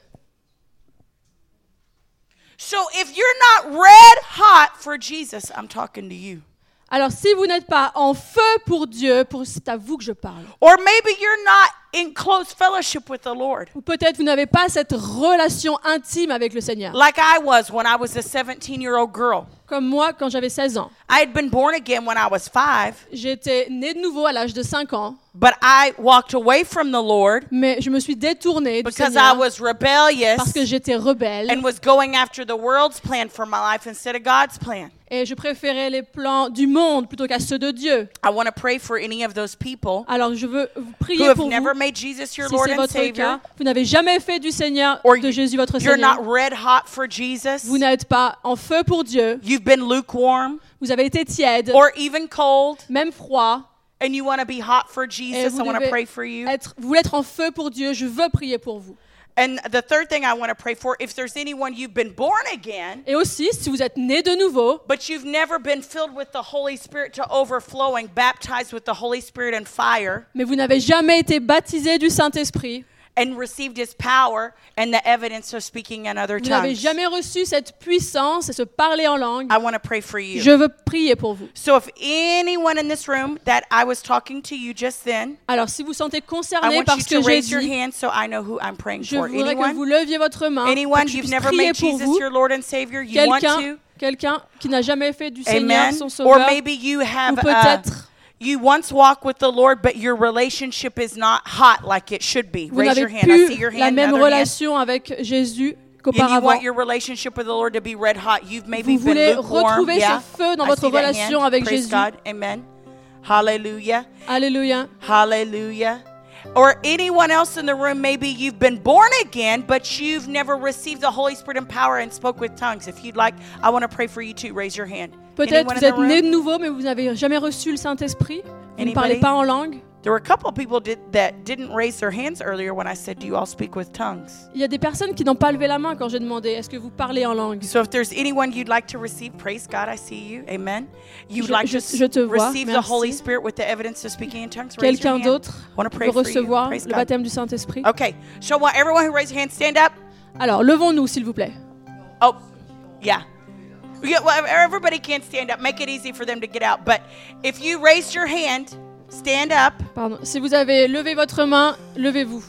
Speaker 3: So if you're not red hot for Jesus, I'm talking to you.
Speaker 4: Alors si vous n'êtes pas en feu pour Dieu, c'est à vous que je parle.
Speaker 3: Or maybe you're not in close fellowship with the Lord.
Speaker 4: Ou peut-être vous n'avez pas cette relation intime avec le Seigneur.
Speaker 3: Like I was when I was a 17-year-old girl.
Speaker 4: Comme moi quand j'avais 16 ans.
Speaker 3: I had been born again when I was 5,
Speaker 4: J'étais née de nouveau à l'âge de 5 ans,
Speaker 3: but I walked away from the Lord
Speaker 4: mais je me suis détournée du
Speaker 3: because I
Speaker 4: Seigneur
Speaker 3: was rebellious
Speaker 4: parce que j'étais rebelle
Speaker 3: and was going after the world's plan for my life instead of God's plan.
Speaker 4: et je préférais les plans du monde plutôt qu'à ceux de Dieu.
Speaker 3: I want to pray for any of those people
Speaker 4: Alors je veux vous
Speaker 3: who
Speaker 4: prier
Speaker 3: have
Speaker 4: pour
Speaker 3: never
Speaker 4: vous.
Speaker 3: made Jesus your
Speaker 4: Si
Speaker 3: Lord
Speaker 4: c'est
Speaker 3: and
Speaker 4: votre
Speaker 3: Savior,
Speaker 4: cas, vous n'avez jamais fait du Seigneur,
Speaker 3: or
Speaker 4: de Jésus votre
Speaker 3: you're
Speaker 4: Seigneur.
Speaker 3: not red hot for Jesus,
Speaker 4: Vous n'êtes pas en feu pour Dieu.
Speaker 3: you've been lukewarm
Speaker 4: Vous avez été tiède,
Speaker 3: or even cold,
Speaker 4: même froid.
Speaker 3: and you want to be hot for
Speaker 4: Et
Speaker 3: Jesus,
Speaker 4: vous
Speaker 3: I want to
Speaker 4: devez
Speaker 3: pray for you.
Speaker 4: vous voulez être en feu pour Dieu. Je veux prier pour vous.
Speaker 3: And the third thing I want to pray for, if there's anyone you've been born again,
Speaker 4: Et aussi, si vous êtes né de nouveau,
Speaker 3: but you've never been filled with the Holy Spirit to overflowing, baptized with the Holy Spirit and fire,
Speaker 4: mais vous n'avez jamais été baptisé du Saint-Esprit,
Speaker 3: and received his power and the evidence of speaking in other
Speaker 4: vous n'avez
Speaker 3: tongues,
Speaker 4: jamais reçu cette puissance et ce parler en langue,
Speaker 3: I want to pray for you.
Speaker 4: je veux prier pour vous.
Speaker 3: So if anyone in this room that I was talking to you just then,
Speaker 4: Alors, si vous sentez
Speaker 3: I
Speaker 4: concerné
Speaker 3: want
Speaker 4: par
Speaker 3: you
Speaker 4: ce
Speaker 3: to
Speaker 4: que j'ai
Speaker 3: raise your
Speaker 4: dit,
Speaker 3: hand so I know who I'm praying
Speaker 4: je
Speaker 3: for.
Speaker 4: voudrais que vous
Speaker 3: Anyone?
Speaker 4: leviez votre main, pour
Speaker 3: Anyone,
Speaker 4: que je
Speaker 3: you've
Speaker 4: puisse
Speaker 3: never
Speaker 4: prier
Speaker 3: made
Speaker 4: pour
Speaker 3: Jesus
Speaker 4: vous.
Speaker 3: your Lord and Savior? You want to?
Speaker 4: Quelqu'un qui n'a jamais fait du Seigneur
Speaker 3: Amen.
Speaker 4: son
Speaker 3: Or
Speaker 4: sauveur,
Speaker 3: maybe you
Speaker 4: ou
Speaker 3: have
Speaker 4: peut-être
Speaker 3: you once walked with the Lord, but your relationship is not hot like it should be.
Speaker 4: vous
Speaker 3: Raise
Speaker 4: n'avez
Speaker 3: your hand. I see
Speaker 4: plus
Speaker 3: your
Speaker 4: la
Speaker 3: hand.
Speaker 4: même
Speaker 3: Another hand.
Speaker 4: relation avec Jésus
Speaker 3: And you
Speaker 4: qu'auparavant.
Speaker 3: want your relationship with the Lord to be red hot. You've maybe
Speaker 4: Vous
Speaker 3: been
Speaker 4: voulez
Speaker 3: lukewarm.
Speaker 4: retrouver
Speaker 3: Yeah.
Speaker 4: ce feu dans
Speaker 3: I
Speaker 4: votre
Speaker 3: see that
Speaker 4: relation
Speaker 3: hand.
Speaker 4: avec
Speaker 3: Praise
Speaker 4: Jésus.
Speaker 3: God. Amen. Hallelujah.
Speaker 4: Alléluia.
Speaker 3: Hallelujah. Or anyone else in the room, maybe you've been born again, but you've never received the Holy Spirit and power and spoke with tongues. If you'd like, I want to pray for you too. Raise your hand.
Speaker 4: Peut-être
Speaker 3: Anyone
Speaker 4: vous
Speaker 3: in
Speaker 4: êtes
Speaker 3: the room?
Speaker 4: né de nouveau, mais vous n'avez jamais reçu le Saint-Esprit. Vous ne
Speaker 3: Anybody?
Speaker 4: parlez pas en langue.
Speaker 3: There were a couple of people that didn't raise their hands earlier when I said, do you all speak with tongues?
Speaker 4: Il y a des personnes qui n'ont pas levé la main quand j'ai demandé est-ce que vous parlez en langue.
Speaker 3: So if there's anyone you'd like to receive, praise God, I see you. Amen. You'd like to
Speaker 4: je te vois,
Speaker 3: receive the
Speaker 4: merci.
Speaker 3: Holy Spirit with the evidence of speaking in tongues, raise your
Speaker 4: Quelqu'un
Speaker 3: hand.
Speaker 4: d'autre
Speaker 3: I want to pray
Speaker 4: veut
Speaker 3: for you.
Speaker 4: recevoir
Speaker 3: Praise
Speaker 4: le
Speaker 3: God.
Speaker 4: baptême du Saint-Esprit.
Speaker 3: Okay. So I want everyone who raised your hand, stand up.
Speaker 4: Alors, levons-nous, s'il vous plaît.
Speaker 3: Oh, yeah. Yeah, well, everybody can't stand up. Make it easy for them to get out. But if you raised your hand, stand up.
Speaker 4: Pardon. Si vous avez levé votre main, levez-vous.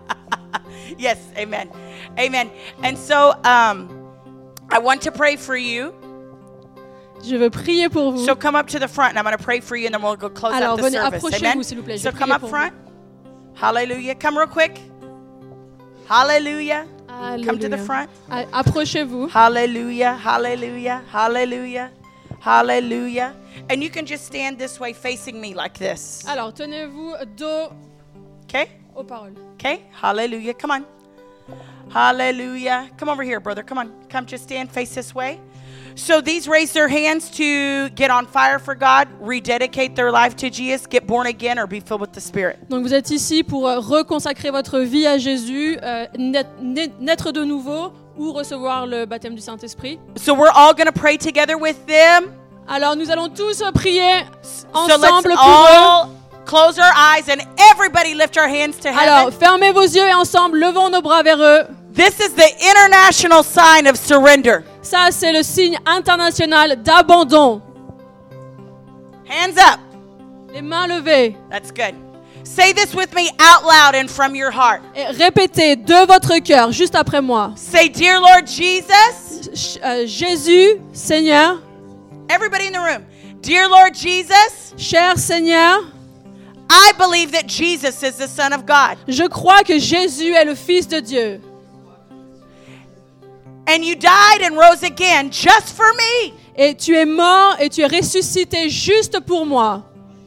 Speaker 3: Yes, amen. Amen. And so I want to pray for you.
Speaker 4: Je veux prier pour vous.
Speaker 3: So come up to the front and I'm going to pray for you and then we'll go close
Speaker 4: Alors,
Speaker 3: out the
Speaker 4: venez,
Speaker 3: service.
Speaker 4: approchez-vous,
Speaker 3: Amen.
Speaker 4: s'il vous plaît. Je
Speaker 3: So
Speaker 4: vais
Speaker 3: come
Speaker 4: prier
Speaker 3: up
Speaker 4: pour
Speaker 3: front. Hallelujah. Come real quick. Hallelujah. Come to the
Speaker 4: Alléluia.
Speaker 3: front.
Speaker 4: Approchez-vous.
Speaker 3: Hallelujah. Hallelujah. Hallelujah. Hallelujah. And you can just stand this way facing me like this.
Speaker 4: Alors, tenez-vous dos
Speaker 3: Okay?
Speaker 4: aux paroles.
Speaker 3: Okay? Hallelujah. Come on. Hallelujah. Come over here, brother. Come on. Come just stand, face this way. So these raise their hands to get on fire for God, rededicate their life to Jesus, get born again, or be filled with the Spirit.
Speaker 4: Donc vous êtes ici pour reconsacrer votre vie à Jésus, naître de nouveau ou recevoir le baptême du Saint-Esprit.
Speaker 3: So we're all going to pray together with them.
Speaker 4: Alors nous allons tous prier
Speaker 3: So
Speaker 4: ensemble
Speaker 3: let's
Speaker 4: pour eux.
Speaker 3: all close our eyes and everybody lift our hands to
Speaker 4: Alors
Speaker 3: heaven.
Speaker 4: fermez vos yeux et ensemble levons nos bras vers eux.
Speaker 3: This is the international sign of surrender.
Speaker 4: Ça c'est le signe international d'abandon.
Speaker 3: Hands up.
Speaker 4: Les mains levées.
Speaker 3: That's good. Say this with me out loud and from your heart.
Speaker 4: Et répétez de votre cœur juste après moi.
Speaker 3: Say, Dear Lord Jesus.
Speaker 4: Jésus, Seigneur,
Speaker 3: Everybody in the room. Dear Lord Jesus,
Speaker 4: cher Seigneur,
Speaker 3: I believe that Jesus is the Son of God.
Speaker 4: je crois que Jésus est le Fils de Dieu.
Speaker 3: And you died and rose again just for me.
Speaker 4: Et tu es mort et tu es ressuscité juste pour moi.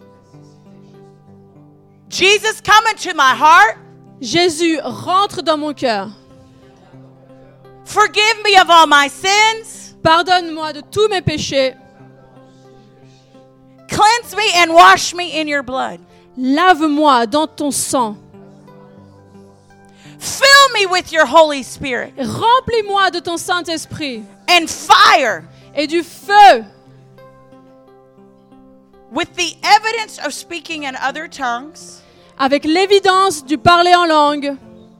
Speaker 3: Jesus, come into my heart.
Speaker 4: Jésus, rentre dans mon cœur.
Speaker 3: Forgive me of all my sins.
Speaker 4: Pardonne-moi de tous mes péchés.
Speaker 3: Cleanse me and wash me in your blood.
Speaker 4: Lave-moi dans ton sang.
Speaker 3: Fill me with your Holy Spirit
Speaker 4: Remplis-moi de ton Saint-Esprit
Speaker 3: and fire
Speaker 4: et du feu
Speaker 3: with the evidence of speaking in other tongues,
Speaker 4: avec l'évidence du parler en langue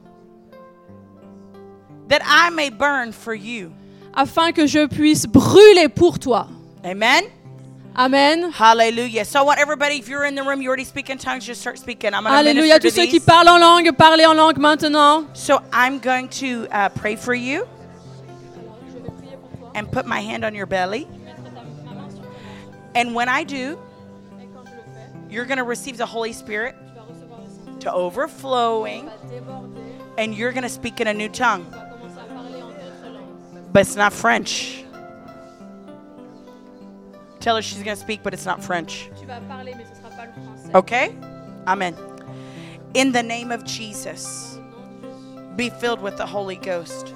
Speaker 3: that I may burn for you.
Speaker 4: afin que je puisse brûler pour toi.
Speaker 3: Amen.
Speaker 4: Amen.
Speaker 3: Hallelujah. So I want everybody, if you're in the room, you already speak in tongues, just start speaking. I'm going to
Speaker 4: Alléluia.
Speaker 3: minister
Speaker 4: Tous
Speaker 3: to
Speaker 4: ceux qui
Speaker 3: these.
Speaker 4: parlent en langue, parlez en langue maintenant.
Speaker 3: So I'm going to pray for you and put my hand on your belly. And when I do, you're going to receive the Holy Spirit to overflowing, and you're going to speak in a new tongue. But it's not French. Tell her she's going to speak, but it's not French. Okay? Amen. In the name of Jesus, be filled with the Holy Ghost.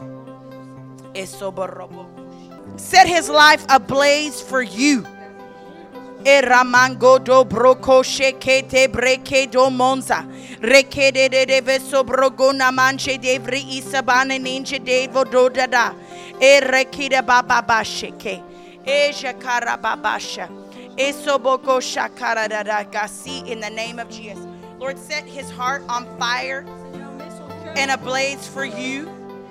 Speaker 3: Set his life ablaze for you. Eramango do broko shekete breke do monza. Rekede de veso brogona manche de vri isabane ninja de vododada. Erekida baba basheke. Eja karababasha. Esoboko shakara gasi in the name of Jesus. Lord, set his heart on fire and ablaze for you.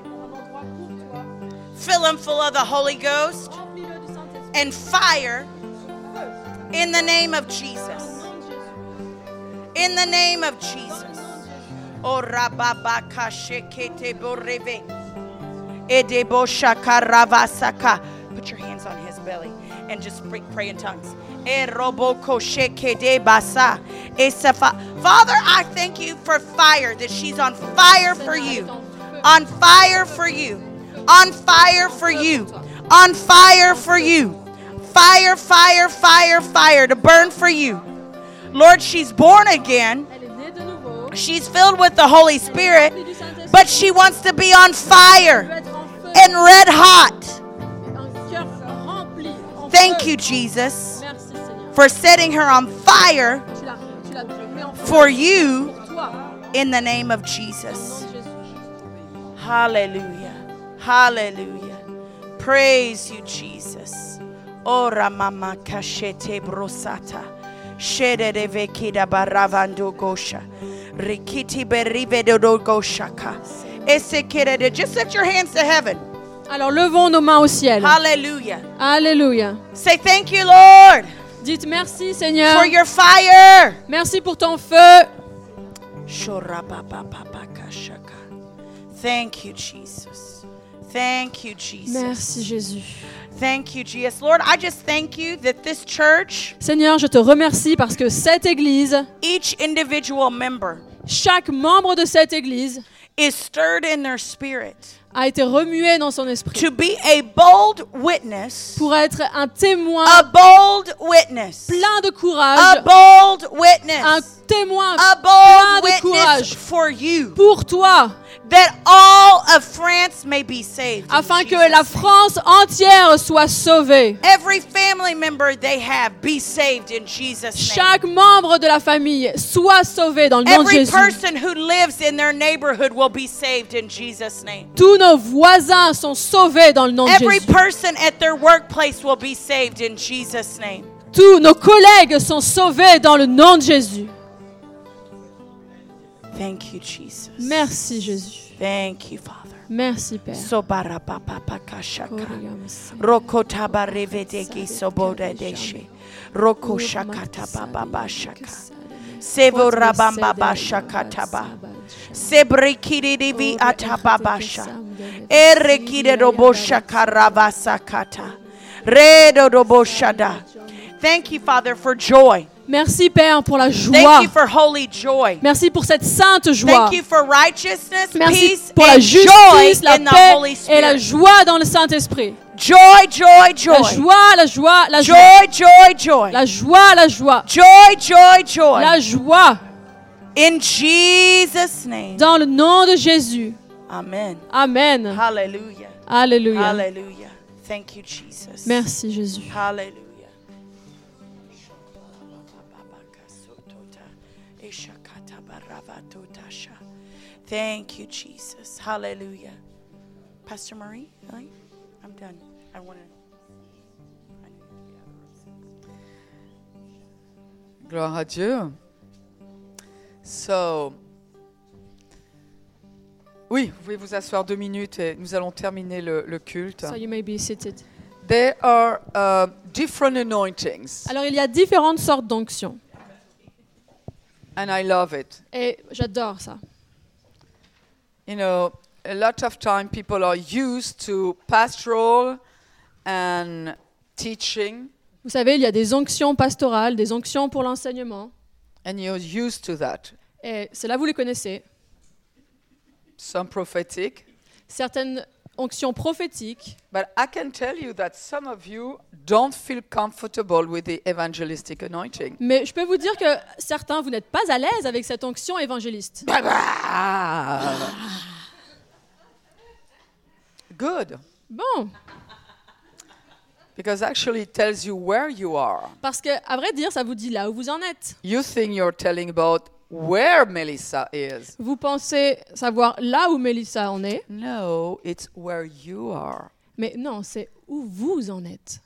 Speaker 3: Fill him full of the Holy Ghost and fire in the name of Jesus. In the name of Jesus. O rababaka shekete boreve. Edebo shakaravasaka. Put your hands on his belly and just pray in tongues. Father, I thank you for fire, that she's on fire for you. On fire for you. On fire for you. On fire for you. Fire, fire, fire, fire to burn for you. Lord, she's born again. She's filled with the Holy Spirit, but she wants to be on fire and red hot. Thank you, Jesus, for setting her on fire for you in the name of Jesus. Hallelujah. Hallelujah. Praise you, Jesus. Ora mama kashete brosata. Shede de vekida baravando gosha. Rikiti berive do goshaka. Esekere. Just lift your hands to heaven.
Speaker 4: Alors levons nos mains au ciel.
Speaker 3: Hallelujah.
Speaker 4: Alléluia.
Speaker 3: Say thank you, Lord,
Speaker 4: Dites merci Seigneur.
Speaker 3: for your fire.
Speaker 4: Merci pour ton feu.
Speaker 3: Thank you, Jesus. Thank you, Jesus.
Speaker 4: Merci Jésus.
Speaker 3: Thank you, Jesus. Lord, I just thank you that this church,
Speaker 4: Seigneur, je te remercie parce que cette église,
Speaker 3: each individual member,
Speaker 4: chaque membre de cette église
Speaker 3: is stirred in their spirit
Speaker 4: a été remué dans son esprit
Speaker 3: to be a bold witness,
Speaker 4: pour être un témoin
Speaker 3: a bold witness,
Speaker 4: plein de
Speaker 3: a
Speaker 4: courage,
Speaker 3: bold
Speaker 4: un
Speaker 3: witness,
Speaker 4: témoin
Speaker 3: a
Speaker 4: plein
Speaker 3: bold
Speaker 4: de courage
Speaker 3: witness for you,
Speaker 4: pour toi,
Speaker 3: that all of France may be saved. in
Speaker 4: afin que
Speaker 3: Jesus'
Speaker 4: la
Speaker 3: name.
Speaker 4: France entière soit sauvée.
Speaker 3: Every family member they have be saved in Jesus' name.
Speaker 4: Chaque membre de la famille soit sauvé dans le nom de
Speaker 3: Every
Speaker 4: Jésus.
Speaker 3: person who lives in their neighborhood will be saved in Jesus' name.
Speaker 4: Tous nos voisins sont sauvés dans le nom de
Speaker 3: Every
Speaker 4: Jésus.
Speaker 3: person at their workplace will be saved in Jesus' name.
Speaker 4: Tous nos collègues sont sauvés dans le nom de Jésus.
Speaker 3: Thank you, Jesus.
Speaker 4: Merci Jésus.
Speaker 3: Thank you, Father.
Speaker 4: Merci Père.
Speaker 3: Sobarapapapakashaka. Rokotabarevedeki sobodedeshe. Rokoshakatabababashaka. Sevorabambabashakataba. Sebrikiridivi atababasha. Erekideroboshakarabasakata. Redodoboshada. Thank you, Father, for joy.
Speaker 4: Merci Père pour la joie.
Speaker 3: Thank you for holy joy.
Speaker 4: Merci pour cette sainte joie.
Speaker 3: Thank you for righteousness,
Speaker 4: Merci
Speaker 3: peace,
Speaker 4: pour la
Speaker 3: and
Speaker 4: justice,
Speaker 3: joy
Speaker 4: la
Speaker 3: in the
Speaker 4: paix
Speaker 3: Holy
Speaker 4: et la
Speaker 3: Spirit.
Speaker 4: joie dans le Saint-Esprit.
Speaker 3: Joy, joy, joy.
Speaker 4: La joie, la joie, la joie.
Speaker 3: Joy, joy, joy.
Speaker 4: La joie, la joie.
Speaker 3: Joy, joy, joy.
Speaker 4: La joie
Speaker 3: In Jesus' name.
Speaker 4: dans le nom de Jésus.
Speaker 3: Amen.
Speaker 4: Amen.
Speaker 3: Hallelujah.
Speaker 4: Alléluia.
Speaker 3: Hallelujah. Thank you, Jesus.
Speaker 4: Merci Jésus.
Speaker 3: Hallelujah. Thank you, Jesus. Hallelujah. Pastor Marie, really? I'm done. I want to.
Speaker 1: Gloire à Dieu. So, oui, vous pouvez vous asseoir 2 minutes et nous allons terminer le culte.
Speaker 4: So you may be seated.
Speaker 1: There are different anointings,
Speaker 4: Alors il y a différentes sortes d'onctions
Speaker 1: and I love it.
Speaker 4: et j'adore ça.
Speaker 1: You know, a lot of time people are used to pastoral and teaching,
Speaker 4: Vous savez, il y a des onctions pastorales, des onctions pour l'enseignement.
Speaker 1: and you're used to that.
Speaker 4: Et celles-là, vous les connaissez.
Speaker 1: Some prophetic,
Speaker 4: Certaines onctions prophétiques.
Speaker 1: but I can tell you that some of you don't feel comfortable with the evangelistic anointing.
Speaker 4: Mais je peux vous dire que certains, vous n'êtes pas à l'aise avec cette onction évangéliste.
Speaker 1: Good,
Speaker 4: Bon,
Speaker 1: because actually it tells you where you are.
Speaker 4: parce que, à vrai dire, ça vous dit là où vous en êtes.
Speaker 1: You think you're telling about where Melissa is.
Speaker 4: Vous pensez savoir là où Mélissa en est,
Speaker 1: No, it's where you are.
Speaker 4: mais non, c'est où vous en êtes.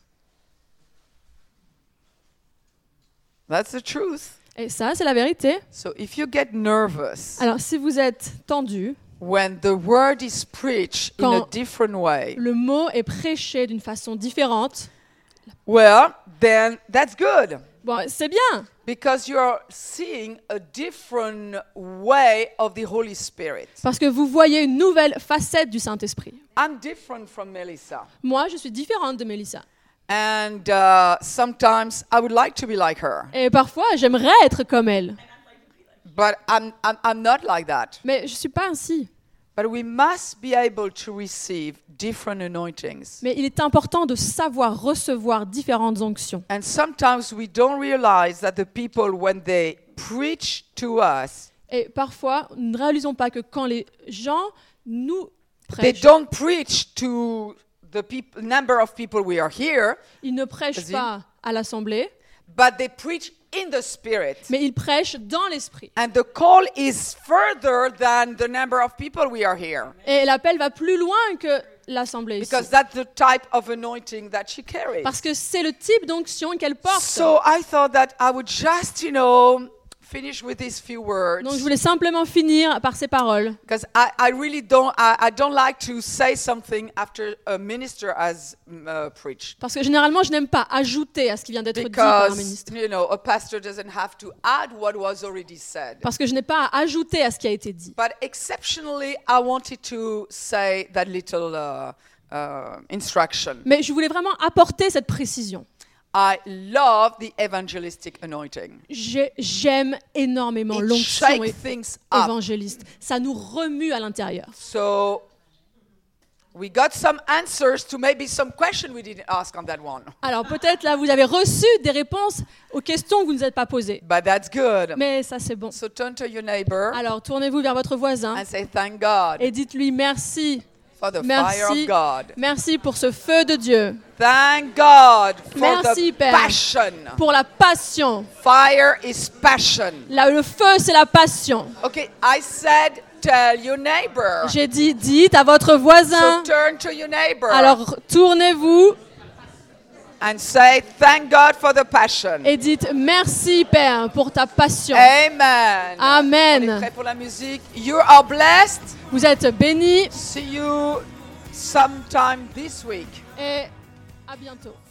Speaker 1: That's the truth.
Speaker 4: Et ça, c'est la vérité.
Speaker 1: So if you get nervous
Speaker 4: Alors, si vous êtes tendu,
Speaker 1: when the word is preached in a
Speaker 4: Quand-
Speaker 1: different way,
Speaker 4: le mot est prêché d'une façon différente,
Speaker 1: well, then that's good.
Speaker 4: bon, c'est bien,
Speaker 1: Because you're seeing a different way of the Holy Spirit.
Speaker 4: parce que vous voyez une nouvelle facette du Saint-Esprit.
Speaker 1: I'm different from Melissa.
Speaker 4: Moi, je suis différente de Mélissa.
Speaker 1: And sometimes I would like to be like her.
Speaker 4: Et parfois, j'aimerais être comme elle.
Speaker 1: But I'm not like that.
Speaker 4: Mais je ne suis pas ainsi.
Speaker 1: But we must be able to receive different anointings.
Speaker 4: Mais il est important de savoir recevoir différentes onctions.
Speaker 1: And sometimes we don't realize that the people, when they preach to us,
Speaker 4: Et parfois, nous ne réalisons pas que quand les gens nous
Speaker 1: they
Speaker 4: prêchent,
Speaker 1: don't preach to the number of people we are here,
Speaker 4: ils ne prêchent
Speaker 1: Vas-y.
Speaker 4: pas à l'assemblée,
Speaker 1: but they preach in the Spirit.
Speaker 4: mais ils prêchent dans l'esprit.
Speaker 1: And the call is further than the number of people we are here.
Speaker 4: Et l'appel va plus loin que l'assemblée ici.
Speaker 1: Because that's the type of anointing that she carries.
Speaker 4: Parce que c'est le type d'onction qu'elle porte.
Speaker 1: So I thought that I would just, finish with these few words.
Speaker 4: Donc je voulais simplement finir par ces paroles.
Speaker 1: Because I really don't, I don't like to say something after a minister has preached.
Speaker 4: Parce que généralement, je n'aime pas ajouter à ce qui vient d'être dit par un
Speaker 1: Because,
Speaker 4: ministre.
Speaker 1: a pastor doesn't have to add what was already said.
Speaker 4: Parce que je n'ai pas à ajouter à ce qui a été dit.
Speaker 1: But exceptionally, I wanted to say that little instruction.
Speaker 4: Mais je voulais vraiment apporter cette précision.
Speaker 1: I love the evangelistic anointing.
Speaker 4: J'aime énormément
Speaker 1: It
Speaker 4: l'onction
Speaker 1: shakes things up.
Speaker 4: évangéliste. Ça nous remue à l'intérieur.
Speaker 1: So we got some answers to maybe some question we didn't ask on that one.
Speaker 4: Alors peut-être là, vous avez reçu des réponses aux questions que vous ne vous êtes pas posées.
Speaker 1: But that's good.
Speaker 4: Mais ça, c'est bon.
Speaker 1: So turn to your neighbor
Speaker 4: Alors tournez-vous vers votre voisin
Speaker 1: and say thank God
Speaker 4: et dites-lui merci.
Speaker 1: for the fire
Speaker 4: Merci.
Speaker 1: of God.
Speaker 4: Merci pour ce feu de Dieu.
Speaker 1: Thank God for
Speaker 4: Merci,
Speaker 1: the
Speaker 4: Père.
Speaker 1: passion.
Speaker 4: Pour la passion.
Speaker 1: Fire is passion.
Speaker 4: Là, le feu, c'est la passion.
Speaker 1: Okay, I said tell your neighbor.
Speaker 4: J'ai dit, dites à votre
Speaker 1: So
Speaker 4: voisin.
Speaker 1: turn to your neighbor
Speaker 4: Alors tournez-vous
Speaker 1: and say thank God for the passion.
Speaker 4: et dites merci Père pour ta passion.
Speaker 1: Amen.
Speaker 4: Amen.
Speaker 1: On est prêt pour la musique. You are blessed.
Speaker 4: Vous êtes bénis
Speaker 1: See you sometime this week.
Speaker 4: et à bientôt.